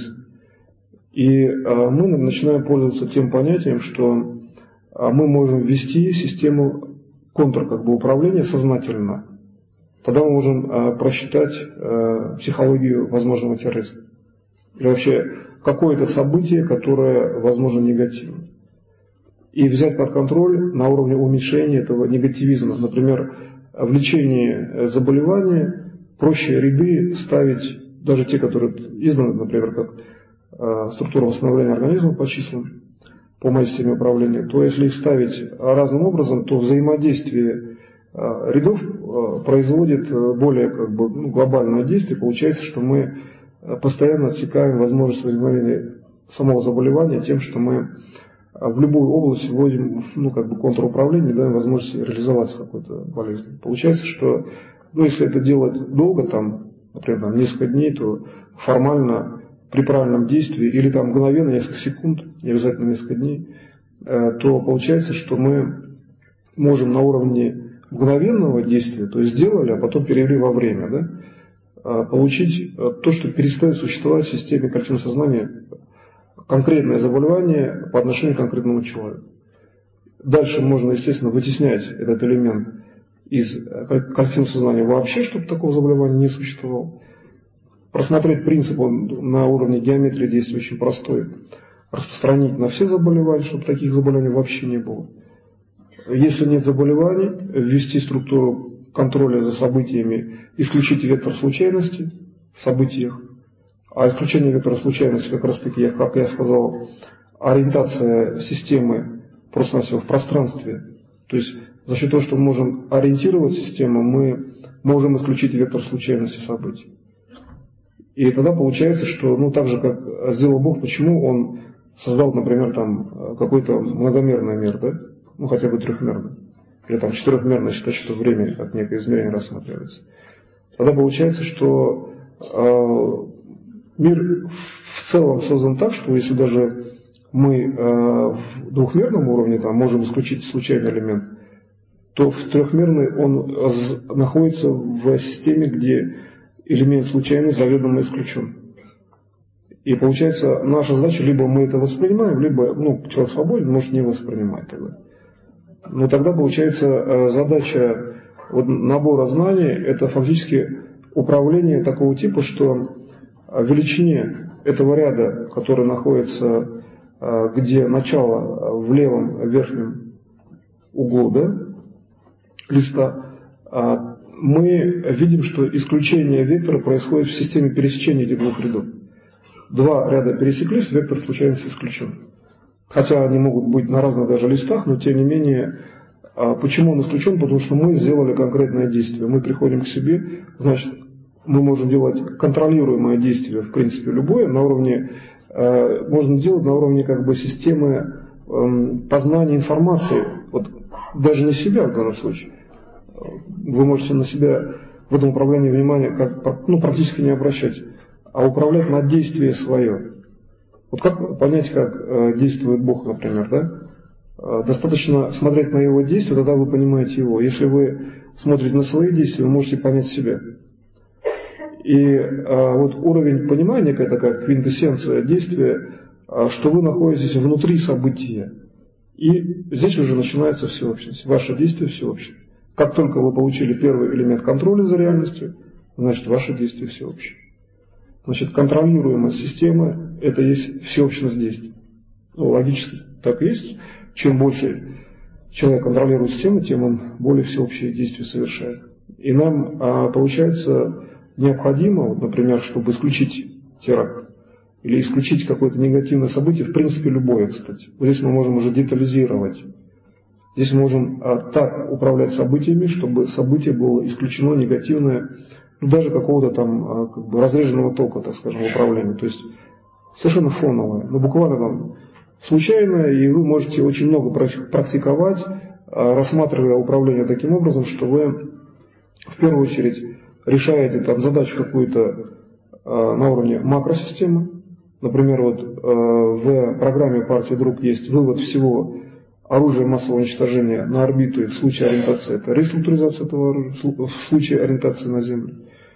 И мы начинаем пользоваться тем понятием, что мы можем ввести систему управления сознательно. Тогда мы можем просчитать психологию возможного террориста. Или вообще какое-то событие, которое, возможно, негативно. И взять под контроль на уровне уменьшения этого негативизма. Например, в лечении заболевания проще ряды ставить, даже те, которые изданы, например, как структура восстановления организма по числам, по моей системе управления, то если их ставить разным образом, то взаимодействие рядов производит более глобальное действие. Получается, что мы постоянно отсекаем возможность возникновения самого заболевания тем, что мы в любую область вводим контруправление, даем возможность реализоваться какой-то болезни. Получается, что если это делать долго, например, несколько дней, то формально при правильном действии или мгновенно, несколько секунд, не обязательно несколько дней, то получается, что мы можем на уровне мгновенного действия, то есть сделали, а потом перевели во время, получить то, что перестает существовать в системе коллективного сознания, конкретное заболевание по отношению к конкретному человеку. Дальше можно, естественно, вытеснять этот элемент из коллективного сознания вообще, чтобы такого заболевания не существовало. Просмотреть принцип на уровне геометрии действия очень простой. Распространить на все заболевания, чтобы таких заболеваний вообще не было. Если нет заболеваний, ввести структуру контроля за событиями, исключить вектор случайности в событиях. А исключение вектора случайности как раз таки, как я сказал, ориентация системы просто-навсего в пространстве. То есть за счет того, что мы можем ориентировать систему, мы можем исключить вектор случайности событий. И тогда получается, что так же, как сделал Бог, почему Он создал, например, какой-то многомерный мир, хотя бы трехмерный. Или четырехмерно считать, что время как некое измерение рассматривается. Тогда получается, что мир в целом создан так, что если даже мы в двухмерном уровне можем исключить случайный элемент, то в трехмерный он находится в системе, где элемент случайный заведомо исключен. И получается, наша задача, либо мы это воспринимаем, либо человек свободен, может не воспринимать тогда. Но тогда получается задача набора знаний – это фактически управление такого типа, что в величине этого ряда, который находится, где начало в левом верхнем углу листа, мы видим, что исключение вектора происходит в системе пересечения этих двух рядов. Два ряда пересеклись, вектор случайности исключен. Хотя они могут быть на разных даже листах, но тем не менее, почему он исключен? Потому что мы сделали конкретное действие. Мы приходим к себе, значит, мы можем делать контролируемое действие, в принципе, любое, на уровне, можно делать на уровне системы познания информации, даже не себя в данном случае. Вы можете на себя в этом управлении внимания практически не обращать, а управлять на действие свое. Как понять, как действует Бог, например, Достаточно смотреть на Его действия, тогда вы понимаете Его. Если вы смотрите на свои действия, вы можете понять себя. И уровень понимания, какая такая квинтэссенция действия, что вы находитесь внутри события. И здесь уже начинается всеобщность. Ваше действие всеобщее. Как только вы получили первый элемент контроля за реальностью, значит, ваше действие всеобщее. Значит, контролируемая система – это есть всеобщность действий. Логически так и есть. Чем больше человек контролирует систему, тем он более всеобщие действия совершает. И нам, получается, необходимо, вот, например, чтобы исключить теракт или исключить какое-то негативное событие, в принципе, любое, кстати. Вот здесь мы можем уже детализировать. Здесь мы можем так управлять событиями, чтобы событие было исключено негативное, ну, даже какого-то там как бы разреженного тока, так скажем, в управлении. То есть совершенно фоновое, но буквально там случайное, и вы можете очень много практиковать, рассматривая управление таким образом, что вы в первую очередь решаете там задачу какую-то на уровне макросистемы. Например, вот в программе партии «Друг» есть вывод всего оружия массового уничтожения на орбиту, и в случае ориентации это реструктуризация этого оружия, в случае ориентации на Землю.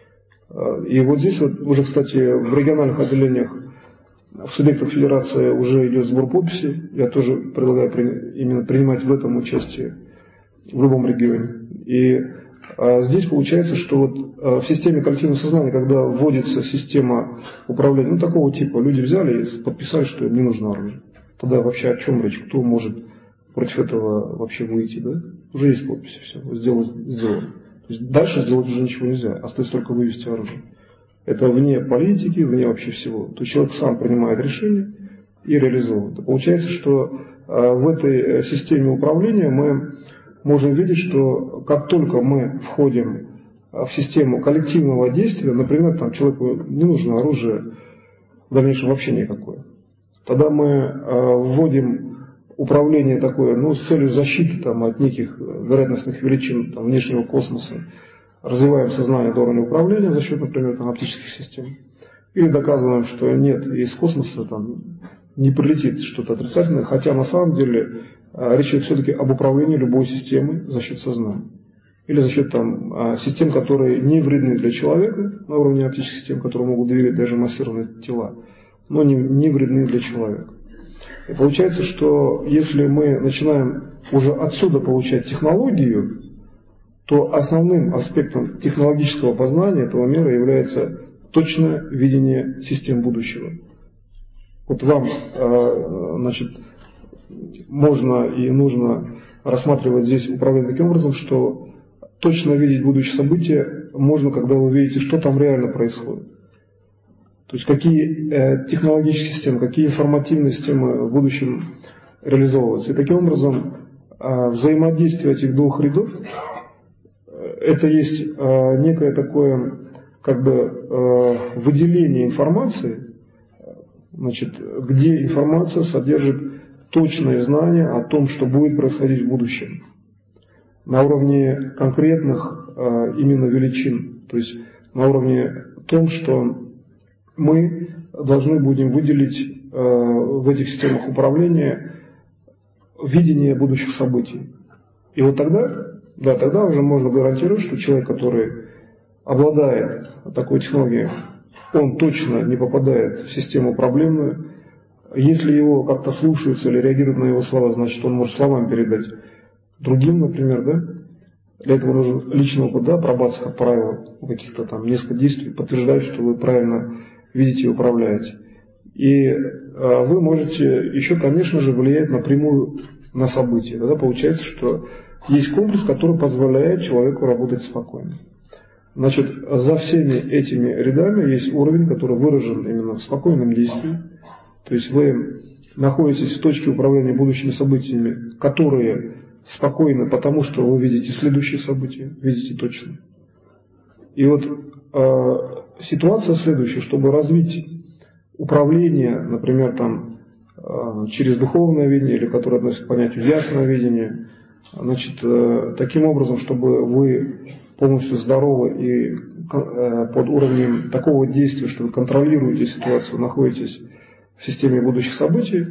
И вот здесь вот уже, кстати, в региональных отделениях в субъектах федерации уже идет сбор подписей. Я тоже предлагаю именно принимать в этом участие в любом регионе. И здесь получается, что вот в системе коллективного сознания, когда вводится система управления, ну, такого типа, люди взяли и подписали, что им не нужно оружие. Тогда вообще о чем речь? Кто может против этого вообще выйти? Да? Уже есть подписи, все, сделано. То есть дальше сделать уже ничего нельзя, остается только вывести оружие. Это вне политики, вне вообще всего. То есть человек сам принимает решение и реализовывает. Получается, что в этой системе управления мы можем видеть, что как только мы входим в систему коллективного действия, например, там человеку не нужно оружие в дальнейшем вообще никакое, тогда мы вводим управление такое, ну, с целью защиты там, от неких вероятностных величин там, внешнего космоса, развиваем сознание до уровня управления за счет, например, там, оптических систем, или доказываем, что нет, из космоса там не прилетит что-то отрицательное, хотя на самом деле речь идет все-таки об управлении любой системой за счет сознания. Или за счет там, систем, которые не вредны для человека, на уровне оптических систем, которые могут доверять даже массированные тела, но не вредны для человека. И получается, что если мы начинаем уже отсюда получать технологию, то основным аспектом технологического познания этого мира является точное видение систем будущего. Вот вам, значит, можно и нужно рассматривать здесь управление таким образом, что точно видеть будущее события можно, когда вы видите, что там реально происходит. То есть какие технологические системы, какие информативные системы в будущем реализовываются. И таким образом взаимодействие этих двух рядов это есть некое такое как бы выделение информации, значит, где информация содержит точные знания о том, что будет происходить в будущем на уровне конкретных именно величин, то есть на уровне том, что мы должны будем выделить в этих системах управления видение будущих событий. И вот тогда уже можно гарантировать, что человек, который обладает такой технологией, он точно не попадает в систему проблемную. Если его как-то слушаются или реагируют на его слова, значит, он может словами передать другим, например, да? Для этого нужен личный опыт, да, пробация, как правило, каких-то там несколько действий подтверждает, что вы правильно видите и управляете. И вы можете еще, конечно же, влиять напрямую на события. Тогда получается, что есть комплекс, который позволяет человеку работать спокойно. Значит, за всеми этими рядами есть уровень, который выражен именно в спокойном действии. То есть вы находитесь в точке управления будущими событиями, которые спокойны, потому что вы видите следующие события, видите точно. И вот ситуация следующая, чтобы развить управление, например, там, через духовное видение, или которое относится к понятию ясное видение, значит, таким образом, чтобы вы полностью здоровы и под уровнем такого действия, что вы контролируете ситуацию, находитесь в системе будущих событий,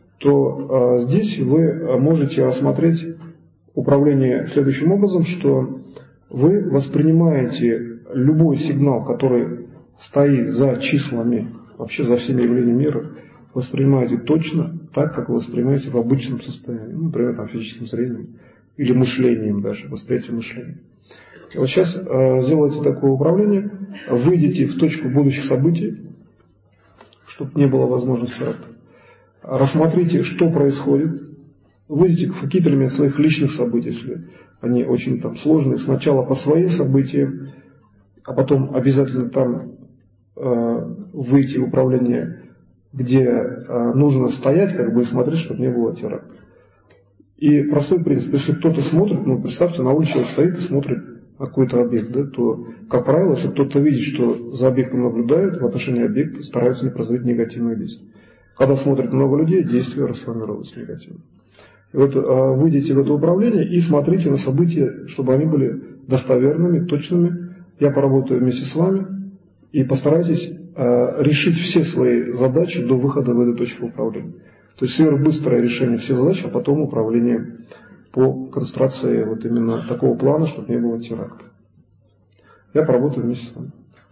то здесь вы можете рассмотреть управление следующим образом, что вы воспринимаете любой сигнал, который стоит за числами, вообще за всеми явлениями мира, воспринимаете точно так, как вы воспринимаете в обычном состоянии, ну, например, там, физическим зрением или мышлением даже, восприятием мышления. И вот сейчас сделайте такое управление, выйдите в точку будущих событий, чтобы не было возможности рассмотрите, что происходит, выйдите в какие-то элементы своих личных событий, если они очень там сложные, сначала по своим событиям, а потом обязательно там выйти в управление, где нужно стоять, как бы и смотреть, чтобы не было теракта. И простой принцип, если кто-то смотрит, ну представьте, на улице человек стоит и смотрит на какой-то объект, да, то, как правило, если кто-то видит, что за объектом наблюдают, в отношении объекта стараются не производить негативные действия. Когда смотрит много людей, действия расформируются негативно. И вот выйдите в это управление и смотрите на события, чтобы они были достоверными, точными. Я поработаю вместе с вами и постарайтесь решить все свои задачи до выхода в эту точку управления. То есть сверхбыстрое решение всех задач, а потом управление по концентрации вот именно такого плана, чтобы не было теракта. Я поработаю вместе с вами.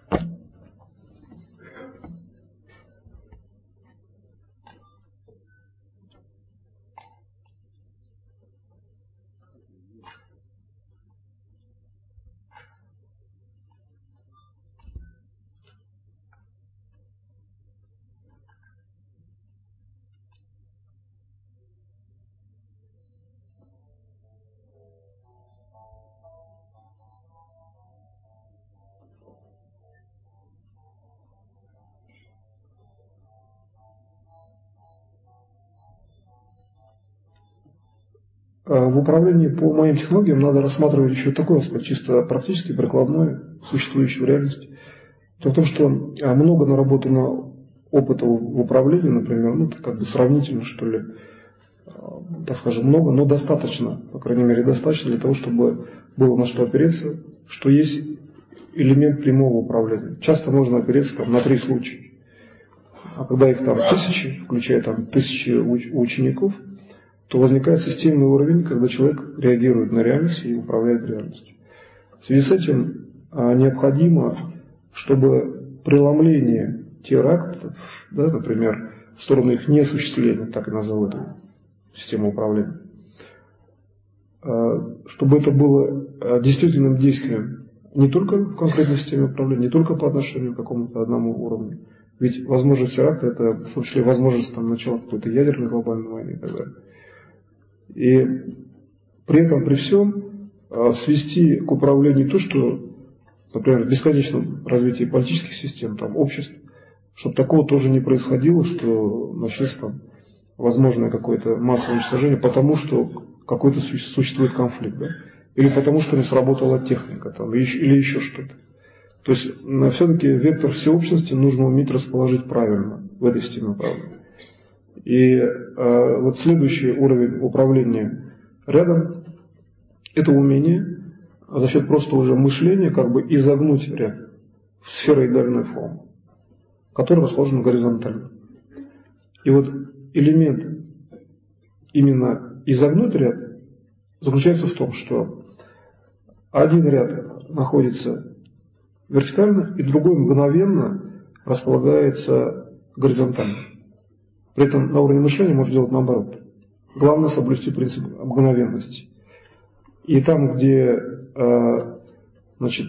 В управлении по моим технологиям надо рассматривать еще такой аспект, чисто практически прикладной, существующий в реальности. Дело в том, что много наработано опыта в управлении, например, ну, как бы сравнительно, что ли, так скажем, много, но достаточно, по крайней мере, достаточно для того, чтобы было на что опереться, что есть элемент прямого управления. Часто можно опереться там, на 3 случая. А когда их там тысячи, включая там тысячи учеников, то возникает системный уровень, когда человек реагирует на реальность и управляет реальностью. В связи с этим необходимо, чтобы преломление терактов, да, например, в сторону их неосуществления, так и назову эту систему управления, чтобы это было действительным действием не только в конкретной системе управления, не только по отношению к какому-то одному уровню. Ведь возможность теракта – это в том числе возможность там, начала какой-то ядерной глобальной войны и так далее. И при этом, при всем, свести к управлению то, что, например, в бесконечном развитии политических систем, там, обществ, чтобы такого тоже не происходило, что начнется там возможное какое-то массовое уничтожение, потому что какой-то существует конфликт, да? Или потому что не сработала техника, там, или еще что-то. То есть все-таки вектор всеобщности нужно уметь расположить правильно в этой системе управления. И вот следующий уровень управления рядом – это умение за счет просто уже мышления как бы изогнуть ряд в сфероидальную форму, которая расположена горизонтально. И вот элемент именно изогнуть ряд заключается в том, что один ряд находится вертикально, и другой мгновенно располагается горизонтально. При этом на уровне мышления можно делать наоборот. Главное соблюсти принцип мгновенности. И там, где значит,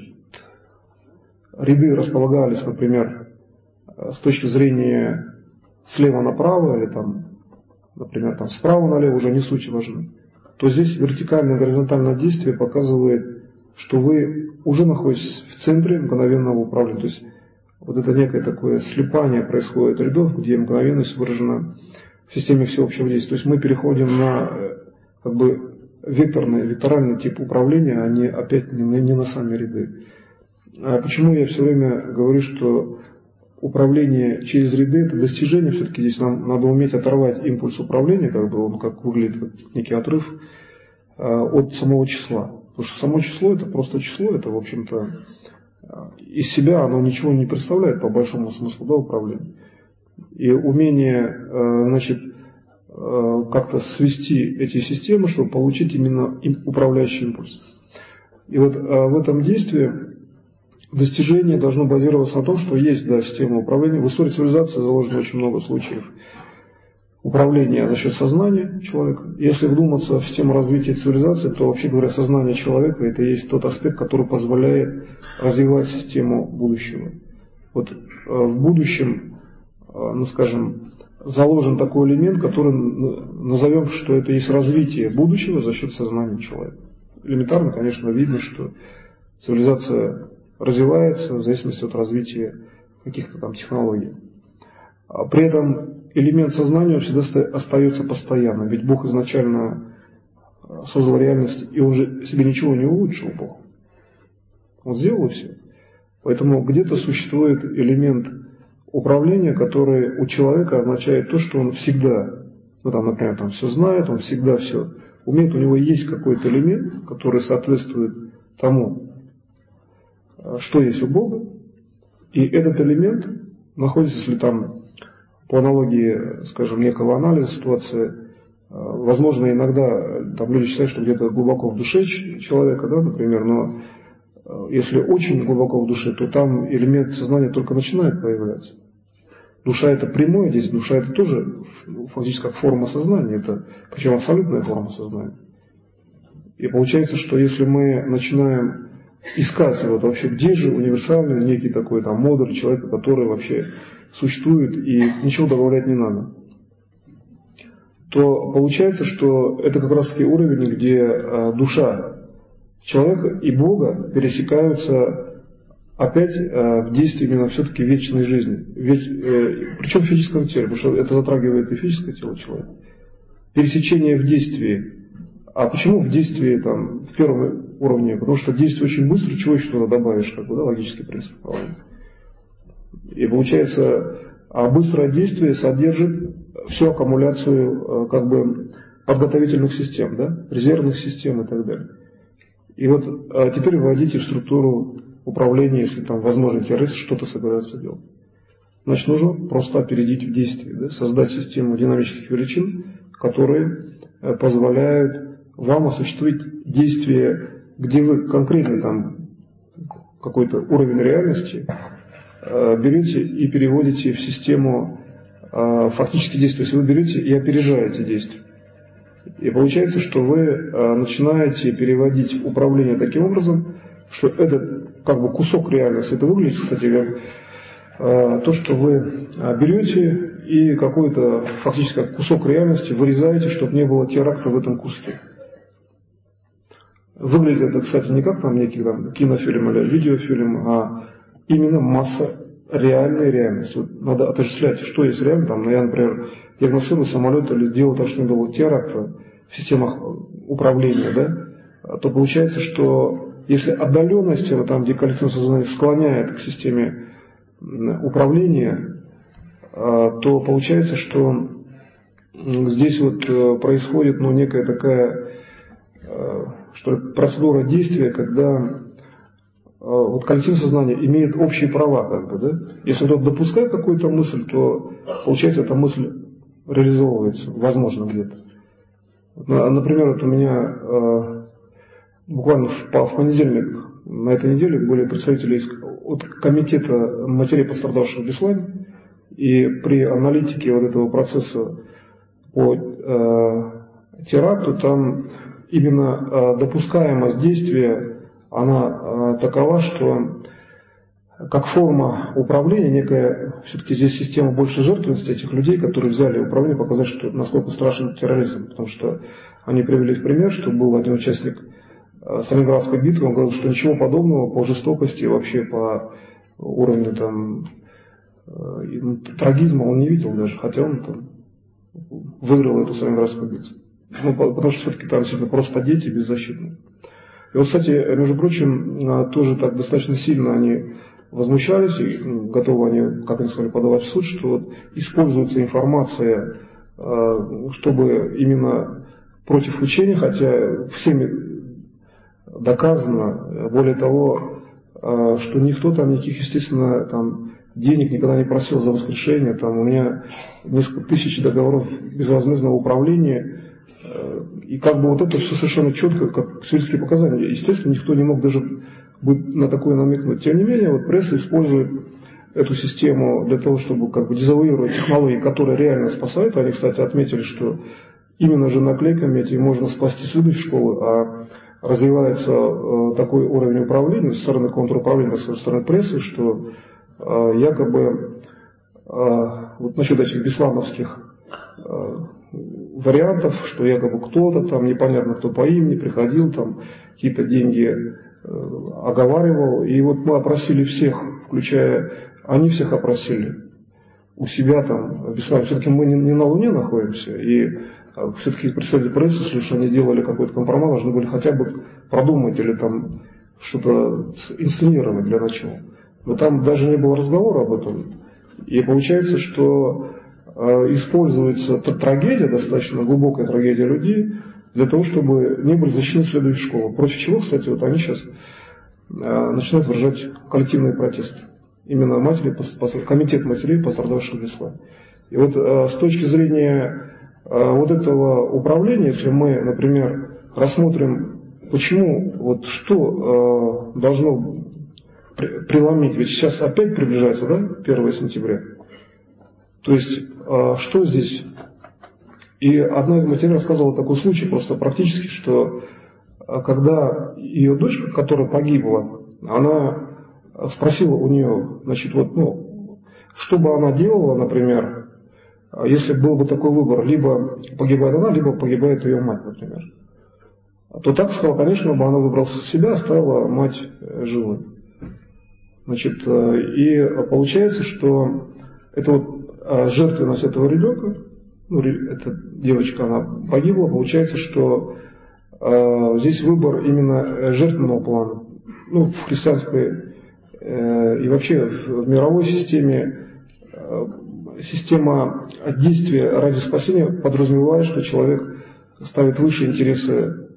ряды располагались, например, с точки зрения слева направо или там, например, там, справа налево, уже не суть важны, то здесь вертикальное и горизонтальное действие показывает, что вы уже находитесь в центре мгновенного управления. То есть вот это некое такое слипание происходит рядов, где мгновенность выражена в системе всеобщего действия. То есть мы переходим на как бы векторальный тип управления, а не опять не на сами ряды. А почему я все время говорю, что управление через ряды – это достижение, все-таки здесь нам надо уметь оторвать импульс управления, как бы он как выглядит, как некий отрыв от самого числа. Потому что само число – это просто число, это, в общем-то, из себя оно ничего не представляет по большому смыслу, да, управления. И умение, значит, как-то свести эти системы, чтобы получить именно управляющий импульс. И вот в этом действии достижение должно базироваться на том, что есть, да, система управления. В истории цивилизации заложено очень много случаев управления за счет сознания человека. Если вдуматься в систему развития цивилизации, то, вообще говоря, сознание человека – это и есть тот аспект, который позволяет развивать систему будущего. Вот в будущем, ну скажем, заложен такой элемент, который назовем, что это есть развитие будущего за счет сознания человека. Элементарно, конечно, видно, что цивилизация развивается в зависимости от развития каких-то там технологий. При этом элемент сознания всегда остается постоянным, ведь Бог изначально создал реальность, и Он же себе ничего не улучшил, Бог. Он сделал все. Поэтому где-то существует элемент управления, который у человека означает то, что он всегда, например, все знает, он всегда все умеет, у него есть какой-то элемент, который соответствует тому, что есть у Бога, и этот элемент находится, если там по аналогии, скажем, некого анализа ситуации, возможно, иногда там люди считают, что где-то глубоко в душе человека, да, например, но если очень глубоко в душе, то там элемент сознания только начинает появляться. Душа это прямое, здесь душа это тоже фактически как форма сознания, это причем абсолютная форма сознания. И получается, что если мы начинаем искать вообще, где же универсальный некий такой там модуль человека, который вообще существует и ничего добавлять не надо, то получается, что это как раз таки уровень, где душа человека и Бога пересекаются опять в действии именно все-таки вечной жизни. Причем в физическом теле, потому что это затрагивает и физическое тело человека. Пересечение в действии. А почему в действии там, в первом уровне? Потому что действие очень быстро, чего еще туда добавишь, логический принцип управления. И получается, быстрое действие содержит всю аккумуляцию подготовительных систем, да? Резервных систем и так далее. И вот теперь вводите в структуру управления, если там возможно террорист что-то собирается делать. Значит, нужно просто опередить в действии, да? Создать систему динамических величин, которые позволяют вам осуществить действие, где вы конкретно там какой-то уровень реальности берете и переводите в систему фактически действия. Если вы берете и опережаете действие. И получается, что вы начинаете переводить управление таким образом, что этот кусок реальности, это выглядит, кстати, как то, что вы берете и какой-то фактически кусок реальности вырезаете, чтобы не было теракта в этом куске. Выглядит это, кстати, не как там некий кинофильм или видеофильм, а именно масса реальной реальности. Вот надо отождествлять, что есть реально. Я, например, диагностирую самолет или делаю так, что не было теракта в системах управления, да, то получается, что если отдаленность, где коллективное сознание склоняет к системе управления, то получается, что здесь происходит некая такая процедура действия, когда коллективное сознание имеет общие права, да? Если кто-то допускает какую-то мысль, то получается эта мысль реализовывается, возможно, где-то. Например, у меня буквально в понедельник на этой неделе были представители от комитета матерей, пострадавших в Беслане, и при аналитике этого процесса по теракту там именно допускаемость действия, она такова, что как форма управления, некая, все-таки здесь система больше жертвенности этих людей, которые взяли управление, показать, что насколько страшен терроризм. Потому что они привели в пример, что был один участник Сталинградской битвы, он говорил, что ничего подобного по жестокости, вообще по уровню трагизма он не видел даже, хотя он выиграл эту Сталинградскую битву. Потому что все-таки там действительно просто дети беззащитные. И кстати, между прочим, тоже так достаточно сильно они возмущались, и готовы они, как они сказали, подавать в суд, что используется информация, чтобы именно против учения, хотя всеми доказано, более того, что никто никаких, естественно, денег никогда не просил за воскрешение, у меня несколько тысяч договоров безвозмездного управления, и это все совершенно четко, как свидетельские показания. Естественно, никто не мог даже на такое намекнуть. Тем не менее, пресса использует эту систему для того, чтобы дезавуировать технологии, которые реально спасают. Они, кстати, отметили, что именно же наклейками этим можно спасти следующие школы, а развивается такой уровень управления со стороны контруправления, со стороны прессы, что якобы вот насчет этих беслановских вариантов, что якобы кто-то там, непонятно кто по имени, приходил, там какие-то деньги оговаривал. И вот мы опросили всех, включая, они всех опросили у себя там в Беслане. Все-таки мы не на Луне находимся, и все-таки представители прессы, если уж они делали какой-то компромат, должны были хотя бы продумать или там что-то инсценировать для начала. Но там даже не было разговора об этом. И получается, что используется трагедия, достаточно глубокая трагедия людей, для того, чтобы не были защищены следующие школы. Против чего, кстати, вот они сейчас начинают выражать коллективные протесты. Именно комитет матерей, пострадавших в Беслане. И вот с точки зрения вот этого управления, если мы, например, рассмотрим, почему, вот что должно преломить, ведь сейчас опять приближается, да, 1 сентября. То есть, что здесь? И одна из матерей рассказывала такой случай, просто практически, что когда ее дочка, которая погибла, она спросила у нее, значит, вот, ну, что бы она делала, например, если был бы такой выбор, либо погибает она, либо погибает ее мать, например. То так сказала, конечно, бы она выбрала себя, оставила мать живой. Значит, и получается, что это вот жертвенность этого ребенка, ну, эта девочка, она погибла, получается, что здесь выбор именно жертвенного плана. Ну, в христианской и вообще в мировой системе система действия ради спасения подразумевает, что человек ставит выше интересы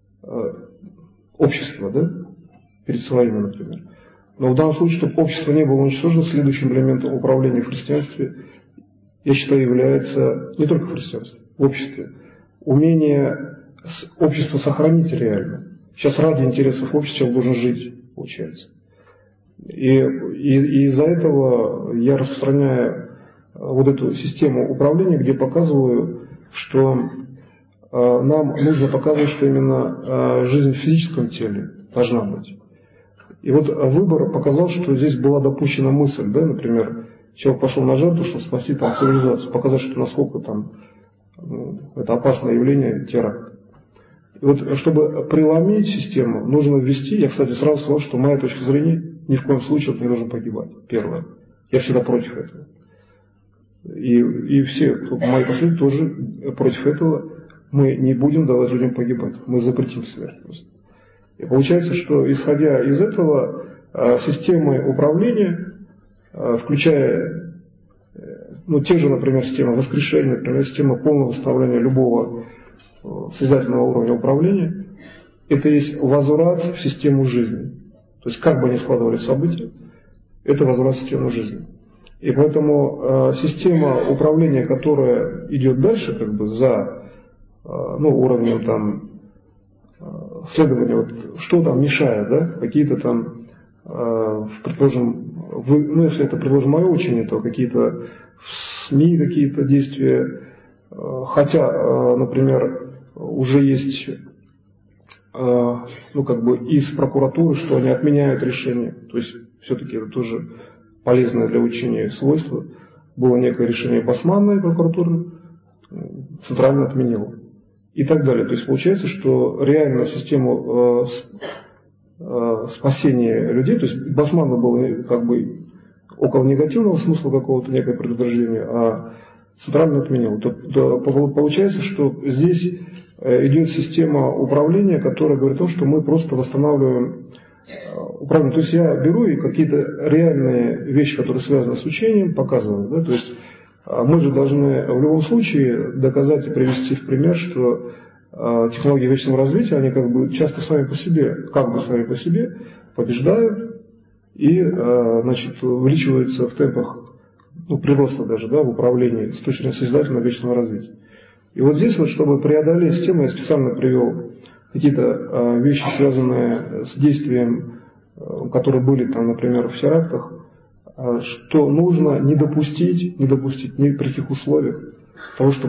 общества, да, перед своими, например. Но в данном случае, чтобы общество не было уничтожено, следующим элементом управления в христианстве, я считаю, является не только христианство, в обществе, умение общество сохранить реально. Сейчас ради интересов общества человек должен жить, получается. И из-за этого я распространяю вот эту систему управления, где показываю, что нам нужно показывать, что именно жизнь в физическом теле должна быть. И вот выбор показал, что здесь была допущена мысль, да, например, человек пошел на жертву, чтобы спасти там цивилизацию, показать, что насколько там это опасное явление, теракт. И вот чтобы преломить систему, нужно ввести, я, кстати, сразу сказал, что моя точка зрения, ни в коем случае он не должен погибать. Первое. Я всегда против этого. И все, мои последователи тоже против этого. Мы не будем давать людям погибать. Мы запретим смерть просто. И получается, что исходя из этого, системы управления, включая, ну, те же, например, системы воскрешения, например, система полного восстановления любого созидательного уровня управления, это есть возврат в систему жизни. То есть, как бы ни складывались события, это возврат в систему жизни. И поэтому система управления, которая идет дальше, как бы за уровнем там следования, вот, что там мешает, да, какие-то там, предположим, если это, предположим, мое учение, то какие-то в СМИ какие-то действия, хотя, например, уже есть, из прокуратуры, что они отменяют решение, то есть все-таки это тоже полезное для учения свойство. Было некое решение басманной прокуратуры, центрально отменило. И так далее. То есть получается, что реально систему спасения людей, то есть басманна было как бы около негативного смысла какого-то, некое предупреждение, а центрально отменил. То получается, что здесь идет система управления, которая говорит о том, что мы просто восстанавливаем управление. То есть я беру и какие-то реальные вещи, которые связаны с учением, показываю. Да? То есть мы же должны в любом случае доказать и привести в пример, что технологии вечного развития, они как бы часто сами по себе побеждают и, увеличиваются в темпах прироста даже, да, в управлении с точки зрения созидательного вечного развития. И вот здесь вот, чтобы преодолеть тему, я специально привел какие-то вещи, связанные с действием, которые были там, например, в терактах, что нужно не допустить ни при каких условиях того, чтобы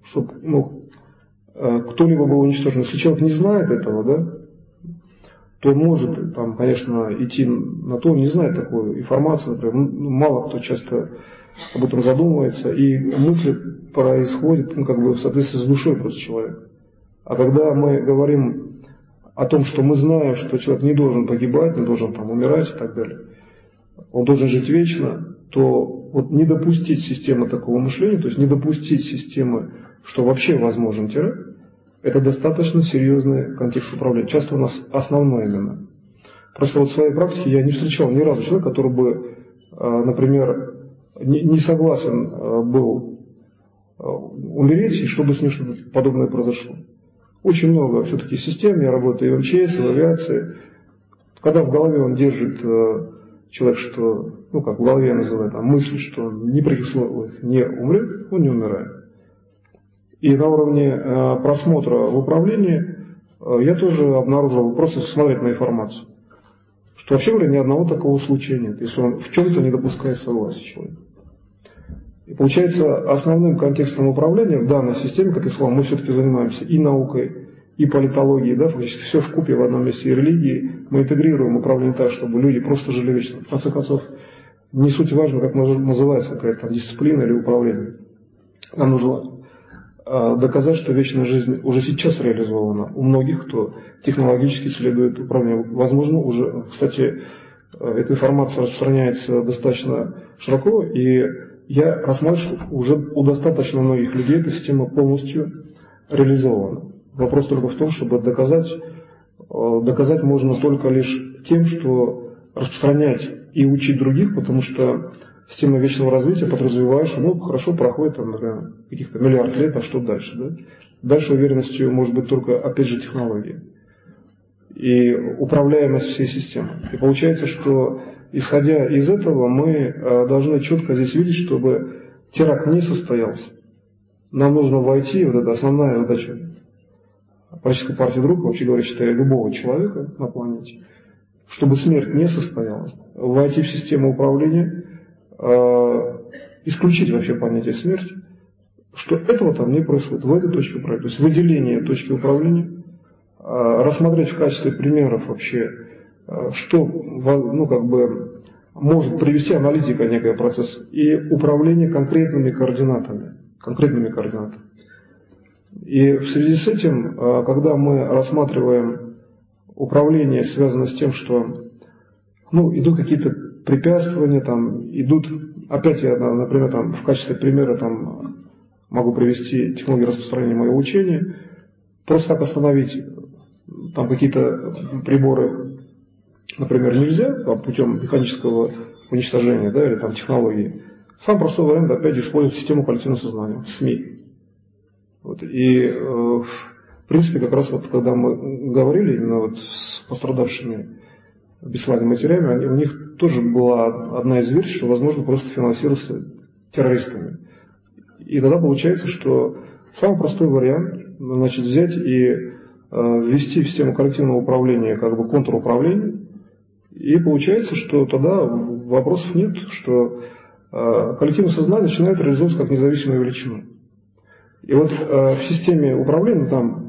кто-либо был уничтожен. Если человек не знает этого, да, то может там, конечно, идти на то, не знает такой информации, например, мало кто часто об этом задумывается, и мысли происходят в соответствии с душой просто человека. А когда мы говорим о том, что мы знаем, что человек не должен погибать, не должен умирать и так далее, он должен жить вечно, то не допустить системы такого мышления, то есть не допустить системы, что вообще возможен теракт, это достаточно серьезный контекст управления. Часто у нас основной именно. Просто в своей практике я не встречал ни разу человека, который бы, например, не согласен был умереть, и чтобы с ним что-то подобное произошло. Очень много все-таки систем, я работаю и в МЧС, и в авиации. Когда в голове он держит человек, что, в голове я называю мысль, что он ни при каких условиях не умрет, он не умирает. И на уровне просмотра в управлении я тоже обнаружил, просто смотреть на информацию, что вообще говоря, ни одного такого случая нет, если он в чем-то не допускает согласия человека. И получается, основным контекстом управления в данной системе, как я сказал, мы все-таки занимаемся и наукой, и политологией, фактически все вкупе в одном месте, и религией. Мы интегрируем управление так, чтобы люди просто жили вечно. В конце концов, не суть важно, как называется какая-то дисциплина или управление. Нам нужно доказать, что вечная жизнь уже сейчас реализована у многих, кто технологически следует управлению. Возможно, уже, кстати, эта информация распространяется достаточно широко, и я рассматриваю, что уже у достаточно многих людей эта система полностью реализована. Вопрос только в том, чтобы доказать можно только лишь тем, что распространять и учить других, потому что система вечного развития подразумевает, что хорошо проходит например, каких-то миллиард лет, а что дальше? Да? Дальше уверенностью может быть только, опять же, технология и управляемость всей системы. И получается, что исходя из этого мы должны четко здесь видеть, чтобы теракт не состоялся. Нам нужно войти, это основная задача политической партии «Друг», вообще говоря, считаю, любого человека на планете, чтобы смерть не состоялась, войти в систему управления, исключить вообще понятие смерти, что этого там не происходит в этой точке управления. То есть выделение точки управления, рассмотреть в качестве примеров вообще, что может привести аналитика некий процесс и управление конкретными координатами. И в связи с этим, когда мы рассматриваем управление, связанное с тем, что идут какие-то препятствования, идут, опять я, например, в качестве примера могу привести технологию распространения моего учения, просто так остановить какие-то приборы, например, нельзя путем механического уничтожения, или технологии. Самый простой вариант опять использовать систему коллективного сознания, СМИ. И в принципе, как раз когда мы говорили именно с пострадавшими бесславными матерями, у них тоже была одна из версий, что, возможно, просто финансировался террористами. И тогда получается, что самый простой вариант, взять и ввести в систему коллективного управления контруправление, и получается, что тогда вопросов нет, что коллективное сознание начинает реализовываться как независимую величину. И в системе управления,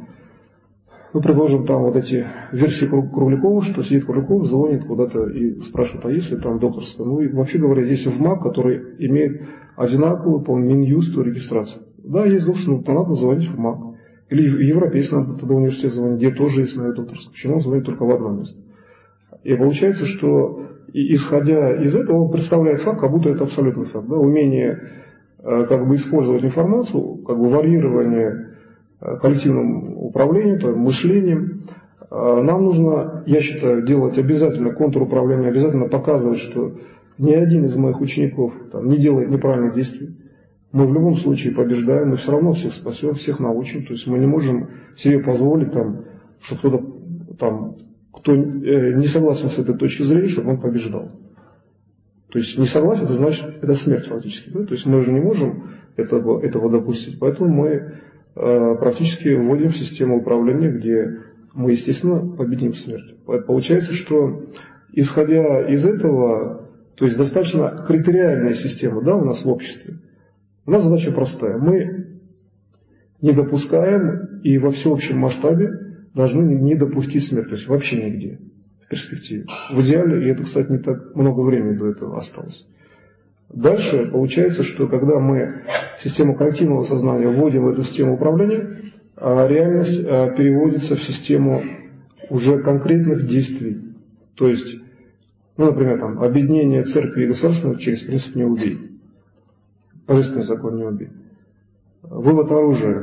предложим эти версии Круглякова, что сидит Кругляков, звонит куда-то и спрашивает, а если докторская? И вообще говоря, есть ВМАК, который имеет одинаковую по Минюсту регистрацию. Да, есть докторская, но надо звонить в МАК. Или в Европейский надо тогда университет звонить, где тоже есть докторская. Почему он звонит только в одно место? И получается, что исходя из этого, он представляет факт, как будто это абсолютный факт. Да? Умение использовать информацию, варьирование коллективным управлением, мышлением. Нам нужно, я считаю, делать обязательно контруправление, обязательно показывать, что ни один из моих учеников не делает неправильных действий. Мы в любом случае побеждаем, мы все равно всех спасем, всех научим. То есть мы не можем себе позволить, что кто-то кто не согласен с этой точки зрения, чтобы он побеждал. То есть не согласен, это значит, это смерть фактически. Да? То есть мы же не можем этого допустить. Поэтому мы практически вводим систему управления, где мы, естественно, победим смерть. Получается, что исходя из этого, то есть достаточно критериальная система у нас в обществе, у нас задача простая. Мы не допускаем и во всеобщем масштабе должны не допустить смерть. То есть вообще нигде в перспективе. В идеале, и это, кстати, не так много времени до этого осталось. Дальше получается, что когда мы систему коллективного сознания вводим в эту систему управления, реальность переводится в систему уже конкретных действий. То есть, например, там, объединение церкви и государства через принцип «не убей». Божественный закон «не убей». Вывод оружия.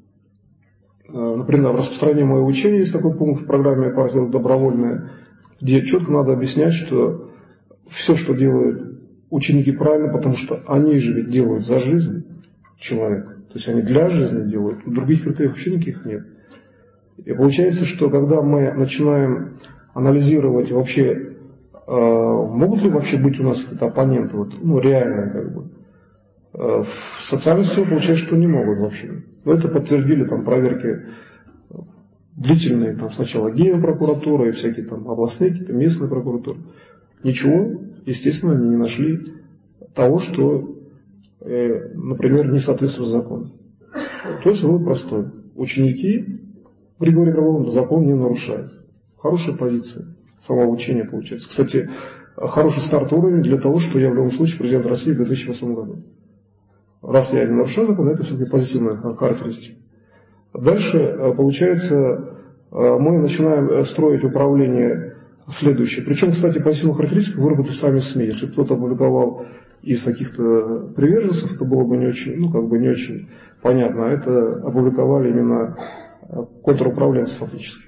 Например, в распространении моего учения есть такой пункт в программе «Партия добровольная», где четко надо объяснять, что все, что делают ученики, правильно, потому что они же ведь делают за жизнь человека. То есть они для жизни делают, других критериев вообще никаких нет. И получается, что когда мы начинаем анализировать вообще, могут ли вообще быть у нас какие-то оппоненты, реальные как бы, в социальной сети получается, что не могут вообще. Но это подтвердили проверки длительные, сначала Генпрокуратура и всякие областные, какие-то местные прокуратуры. Ничего, естественно, они не нашли того, что, например, не соответствует закону. То есть вывод простой. Ученики Григория Гробового закон не нарушают. Хорошая позиция самого учения получается. Кстати, хороший стартовый уровень для того, что я в любом случае президент России в 2008 году. Раз я не нарушаю закон, это все-таки позитивная характеристика. Дальше, получается, мы начинаем строить управление следующее. Причем, кстати, позитивную характеристику выработали сами СМИ. Если кто-то опубликовал из каких-то приверженцев, это было бы не очень, не очень понятно. Это опубликовали именно контруправленцы фактически.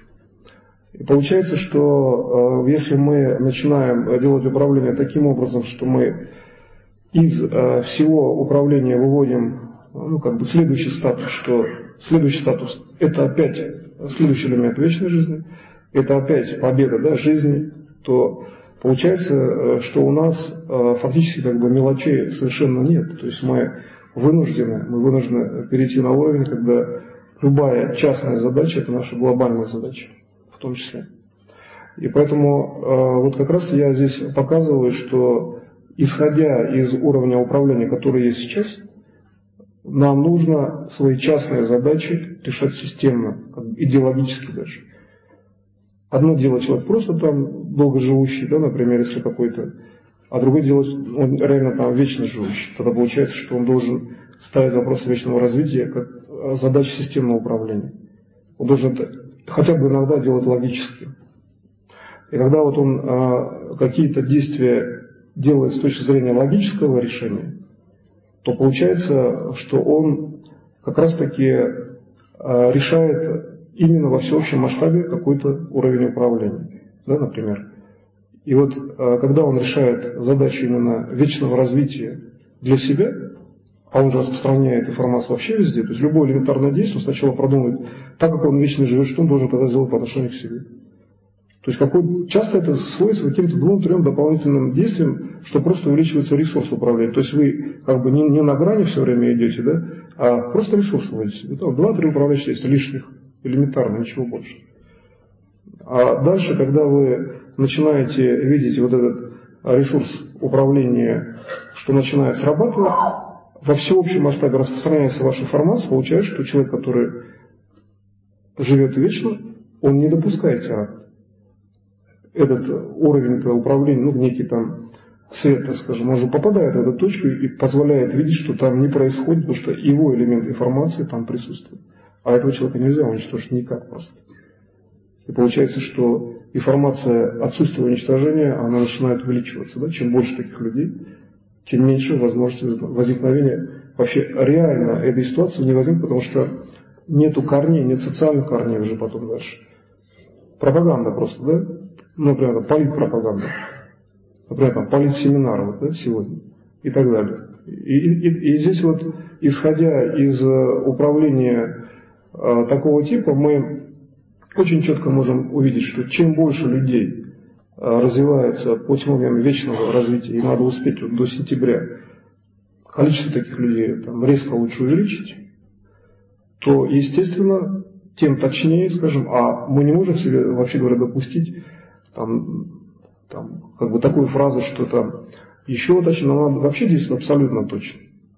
И получается, что если мы начинаем делать управление таким образом, что мы из всего управления выводим следующий статус, что следующий статус – это опять следующий элемент вечной жизни, это опять победа жизни, то получается, что у нас фактически мелочей совершенно нет. То есть мы вынуждены перейти на уровень, когда любая частная задача – это наша глобальная задача в том числе. И поэтому как раз я здесь показываю, что исходя из уровня управления, который есть сейчас, нам нужно свои частные задачи решать системно, идеологически даже. Одно дело человек просто долгоживущий, например, если какой-то, а другое дело он реально вечно живущий. Тогда получается, что он должен ставить вопрос вечного развития как задачу системного управления. Он должен это хотя бы иногда делать логически. И когда он какие-то действия делает с точки зрения логического решения, то получается, что он как раз-таки решает именно во всеобщем масштабе какой-то уровень управления, например. И когда он решает задачу именно вечного развития для себя, а он же распространяет информацию вообще везде, то есть любое элементарное действие он сначала продумывает, так как он вечно живет, что он должен тогда сделать по отношению к себе. То есть часто это сводится к каким-то 2-3 дополнительным действиям, что просто увеличивается ресурс управления. То есть вы не на грани все время идете, а просто ресурс вводите. 2-3 управляющих действия лишних, элементарно, ничего больше. А дальше, когда вы начинаете видеть этот ресурс управления, что начинает срабатывать, во всеобщем масштабе распространяется ваша информация, получается, что человек, который живет вечно, он не допускает теракта. Этот уровень управления, некий свет, так скажем, он же попадает в эту точку и позволяет видеть, что там не происходит, потому что его элемент информации там присутствует. А этого человека нельзя уничтожить никак просто. И получается, что информация отсутствия уничтожения, она начинает увеличиваться. Чем больше таких людей, тем меньше возможности возникновения. Вообще реально этой ситуации не возникнет, потому что нету корней, нет социальных корней уже потом дальше. Пропаганда просто, например, политпропаганда, например, политсеминар сегодня и так далее. И здесь исходя из управления такого типа, мы очень четко можем увидеть, что чем больше людей развивается по технологиям вечного развития, и надо успеть до сентября количество таких людей резко лучше увеличить, то, естественно, тем точнее, скажем, а мы не можем себе, вообще говоря, допустить такую фразу, что еще точно, но надо вообще действовать абсолютно точно.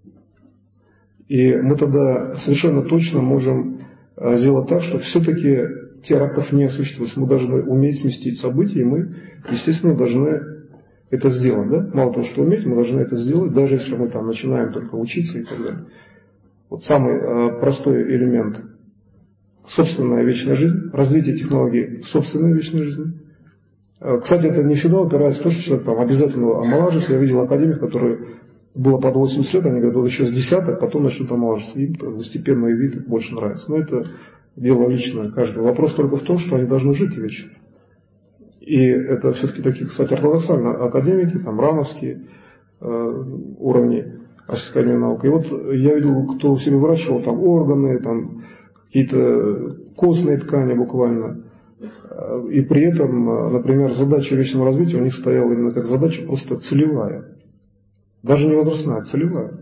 И мы тогда совершенно точно можем сделать так, что все-таки терактов не осуществилось. Мы должны уметь сместить события, и мы, естественно, должны это сделать. Да? Мало того, что уметь, мы должны это сделать, даже если мы там начинаем только учиться и так далее. Вот самый простой элемент – собственная вечная жизнь, развитие технологий собственной вечной жизни. Кстати, это не всегда упирается в то, что человек там обязательно омолаживается. Я видел академиков, которые было под 80 лет, они говорят, вот еще с десяток, потом начнут омолаживаться. Им постепенный вид больше нравится. Но это дело личное каждого. Вопрос только в том, что они должны жить вечно. И это все-таки такие, кстати, ортодоксальные академики, там, рановские уровни Российской науки. И вот я видел, кто у себя выращивал там органы, там, какие-то костные ткани буквально. И при этом, например, задача вечного развития у них стояла именно как задача просто целевая. Даже не возрастная, а целевая.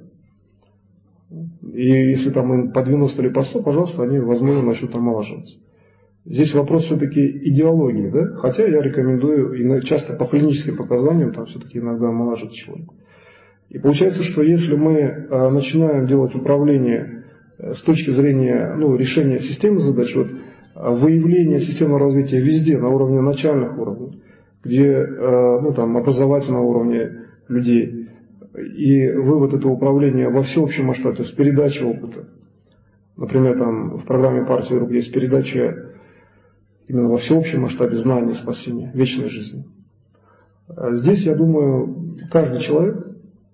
И если там им по 90 или по 100, пожалуйста, они, возможно, начнут омолаживаться. Здесь вопрос все-таки идеологии, да? Хотя я рекомендую, и часто по клиническим показаниям, там все-таки иногда омолаживается человек. И получается, что если мы начинаем делать управление с точки зрения решения системных задач, вот, выявление системного развития везде, на уровне начальных уровней, где там, образовательного уровня людей, и вывод этого управления во всеобщем масштабе, то есть передача опыта. Например, там в программе партии «Друг» есть передача именно во всеобщем масштабе знания, спасения, вечной жизни. Здесь, я думаю, каждый человек,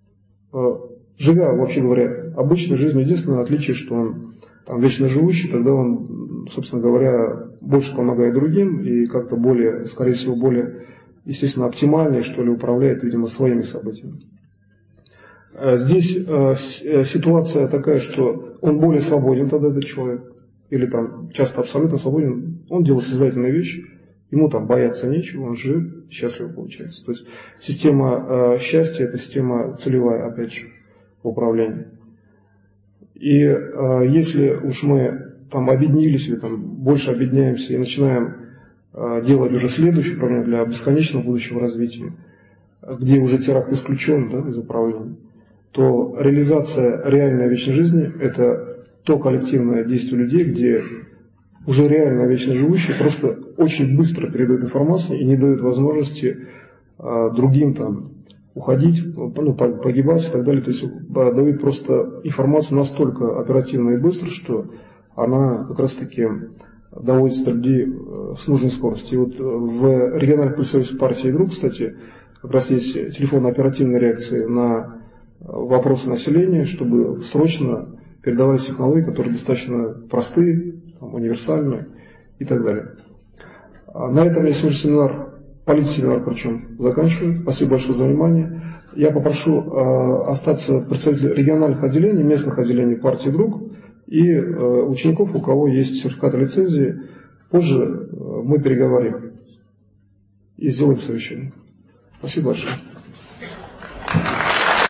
живя, вообще говоря, обычной жизнью, единственное отличие, что он там вечно живущий, тогда он, собственно говоря, больше помогает другим и как-то более, скорее всего, более, естественно, оптимальнее, что ли, управляет, видимо, своими событиями. Здесь ситуация такая, что он более свободен тогда, этот человек, или там часто абсолютно свободен, он делает созидательные вещи, ему там бояться нечего, он жив, счастливо получается. То есть система счастья – это система целевая, опять же, управления. И если уж мы там объединились или там больше объединяемся и начинаем делать уже следующее управление для бесконечного будущего развития, где уже теракт исключен, да, из управления, то реализация реальной вечной жизни – это то коллективное действие людей, где уже реально вечно живущие просто очень быстро передают информацию и не дают возможности другим там уходить, погибать и так далее. То есть дают просто информацию настолько оперативно и быстро, что она как раз таки доводит людей с нужной скоростью. И вот в региональных представительствах партии «Друг», кстати, как раз есть телефонно-оперативные реакции на вопросы населения, чтобы срочно передавались технологии, которые достаточно простые, универсальные и так далее. На этом я сегодня семинар, политсеминар причем, заканчиваю. Спасибо большое за внимание. Я попрошу остаться представителей региональных отделений, местных отделений партии «Друг» и учеников, у кого есть сертификат лицензии. Позже мы переговорим и сделаем совещание. Спасибо большое.